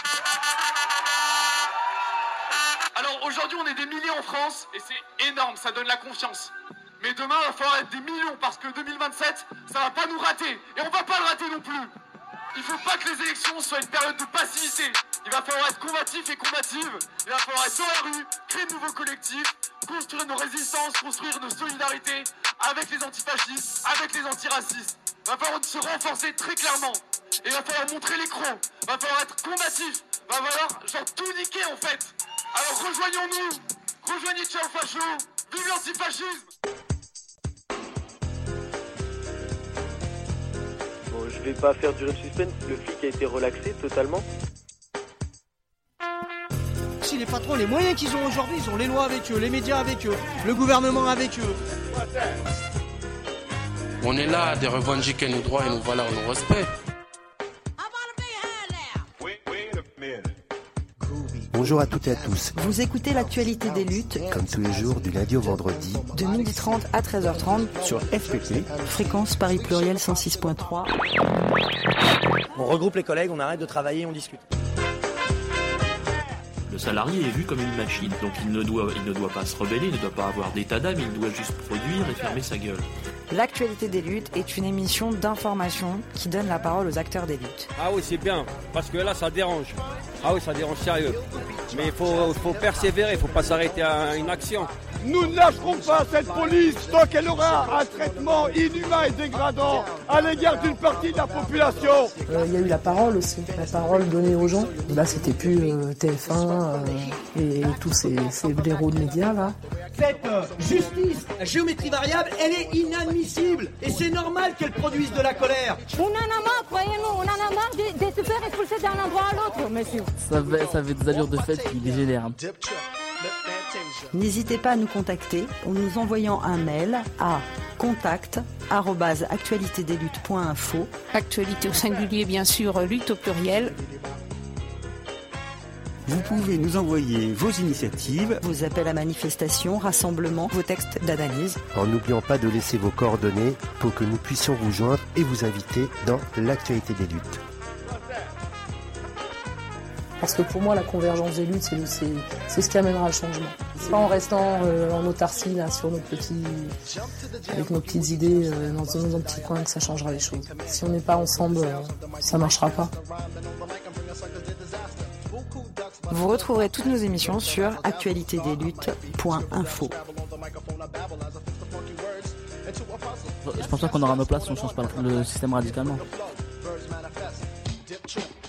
V: Alors aujourd'hui, on est des milliers en France et c'est énorme, ça donne la confiance. Mais demain, il va falloir être des millions parce que deux mille vingt-sept, ça va pas nous rater et on va pas le rater non plus. Il faut pas que les élections soient une période de passivité. Il va falloir être combatif et combative. Il va falloir être dans la rue, créer de nouveaux collectifs, construire nos résistances, construire nos solidarités avec les antifascistes, avec les antiracistes. Il va falloir se renforcer très clairement. Et il va falloir montrer les crocs. Il va falloir être combatif. Il va falloir genre tout niquer en fait. Alors rejoignons-nous. Rejoignez Ciao Facho. Vive l'antifascisme.
A: Bon, je vais pas faire durer le suspense. Le flic a été relaxé totalement.
B: Si les patrons, les moyens qu'ils ont aujourd'hui, ils ont les lois avec eux, les médias avec eux, le gouvernement avec eux.
C: On est là, de revendiquer nos droits et nos valeurs, nos respects.
D: Bonjour à toutes et à tous.
E: Vous écoutez l'actualité des luttes,
D: Comme tous les jours, du lundi au vendredi,
E: de midi trente à treize heures trente,
D: sur F P P.
E: fréquence Paris Pluriel cent six point trois.
B: On regroupe les collègues, on arrête de travailler, on discute.
F: Le salarié est vu comme une machine, donc il ne doit, il ne doit pas se rebeller, il ne doit pas avoir d'état d'âme, il doit juste produire et fermer sa gueule.
E: L'actualité des luttes est une émission d'information qui donne la parole aux acteurs des luttes.
G: Ah oui, c'est bien, parce que là, ça dérange. Ah oui, ça dérange sérieux. Mais il faut, faut persévérer, il ne faut pas s'arrêter à une action.
H: Nous ne lâcherons pas cette police tant qu'elle aura un traitement inhumain et dégradant à l'égard d'une partie de la population.
I: Il euh, y a eu la parole aussi, la parole donnée aux gens. Et là, c'était plus euh, T F un euh, et, et tous ces, ces blaireaux de médias là.
B: Cette euh, justice, la géométrie variable, elle est inadmissible. Et c'est normal qu'elle produise de la colère.
J: On en a marre, croyez-nous, on en a marre de, de se faire expulser d'un endroit à l'autre, monsieur.
K: Ça avait, ça avait des allures de fête qui dégénèrent.
Q: N'hésitez pas à nous contacter en nous envoyant un mail à contact arobase actualité des luttes point info.
W: Actualité au singulier, bien sûr, lutte au pluriel.
X: Vous pouvez nous envoyer vos initiatives,
Q: vos appels à manifestation, rassemblements, vos textes d'analyse.
D: En n'oubliant pas de laisser vos coordonnées pour que nous puissions vous joindre et vous inviter dans l'actualité des luttes.
I: Parce que pour moi, la convergence des luttes, c'est, c'est, c'est ce qui amènera le changement. C'est pas en restant euh, en autarcie là, sur nos petits, avec nos petites idées euh, dans, dans un petit coin que ça changera les choses. Si on n'est pas ensemble, euh, ça marchera pas.
E: Vous retrouverez toutes nos émissions sur actualité des luttes point info.
K: Je pense pas qu'on aura nos places si on change pas le système radicalement.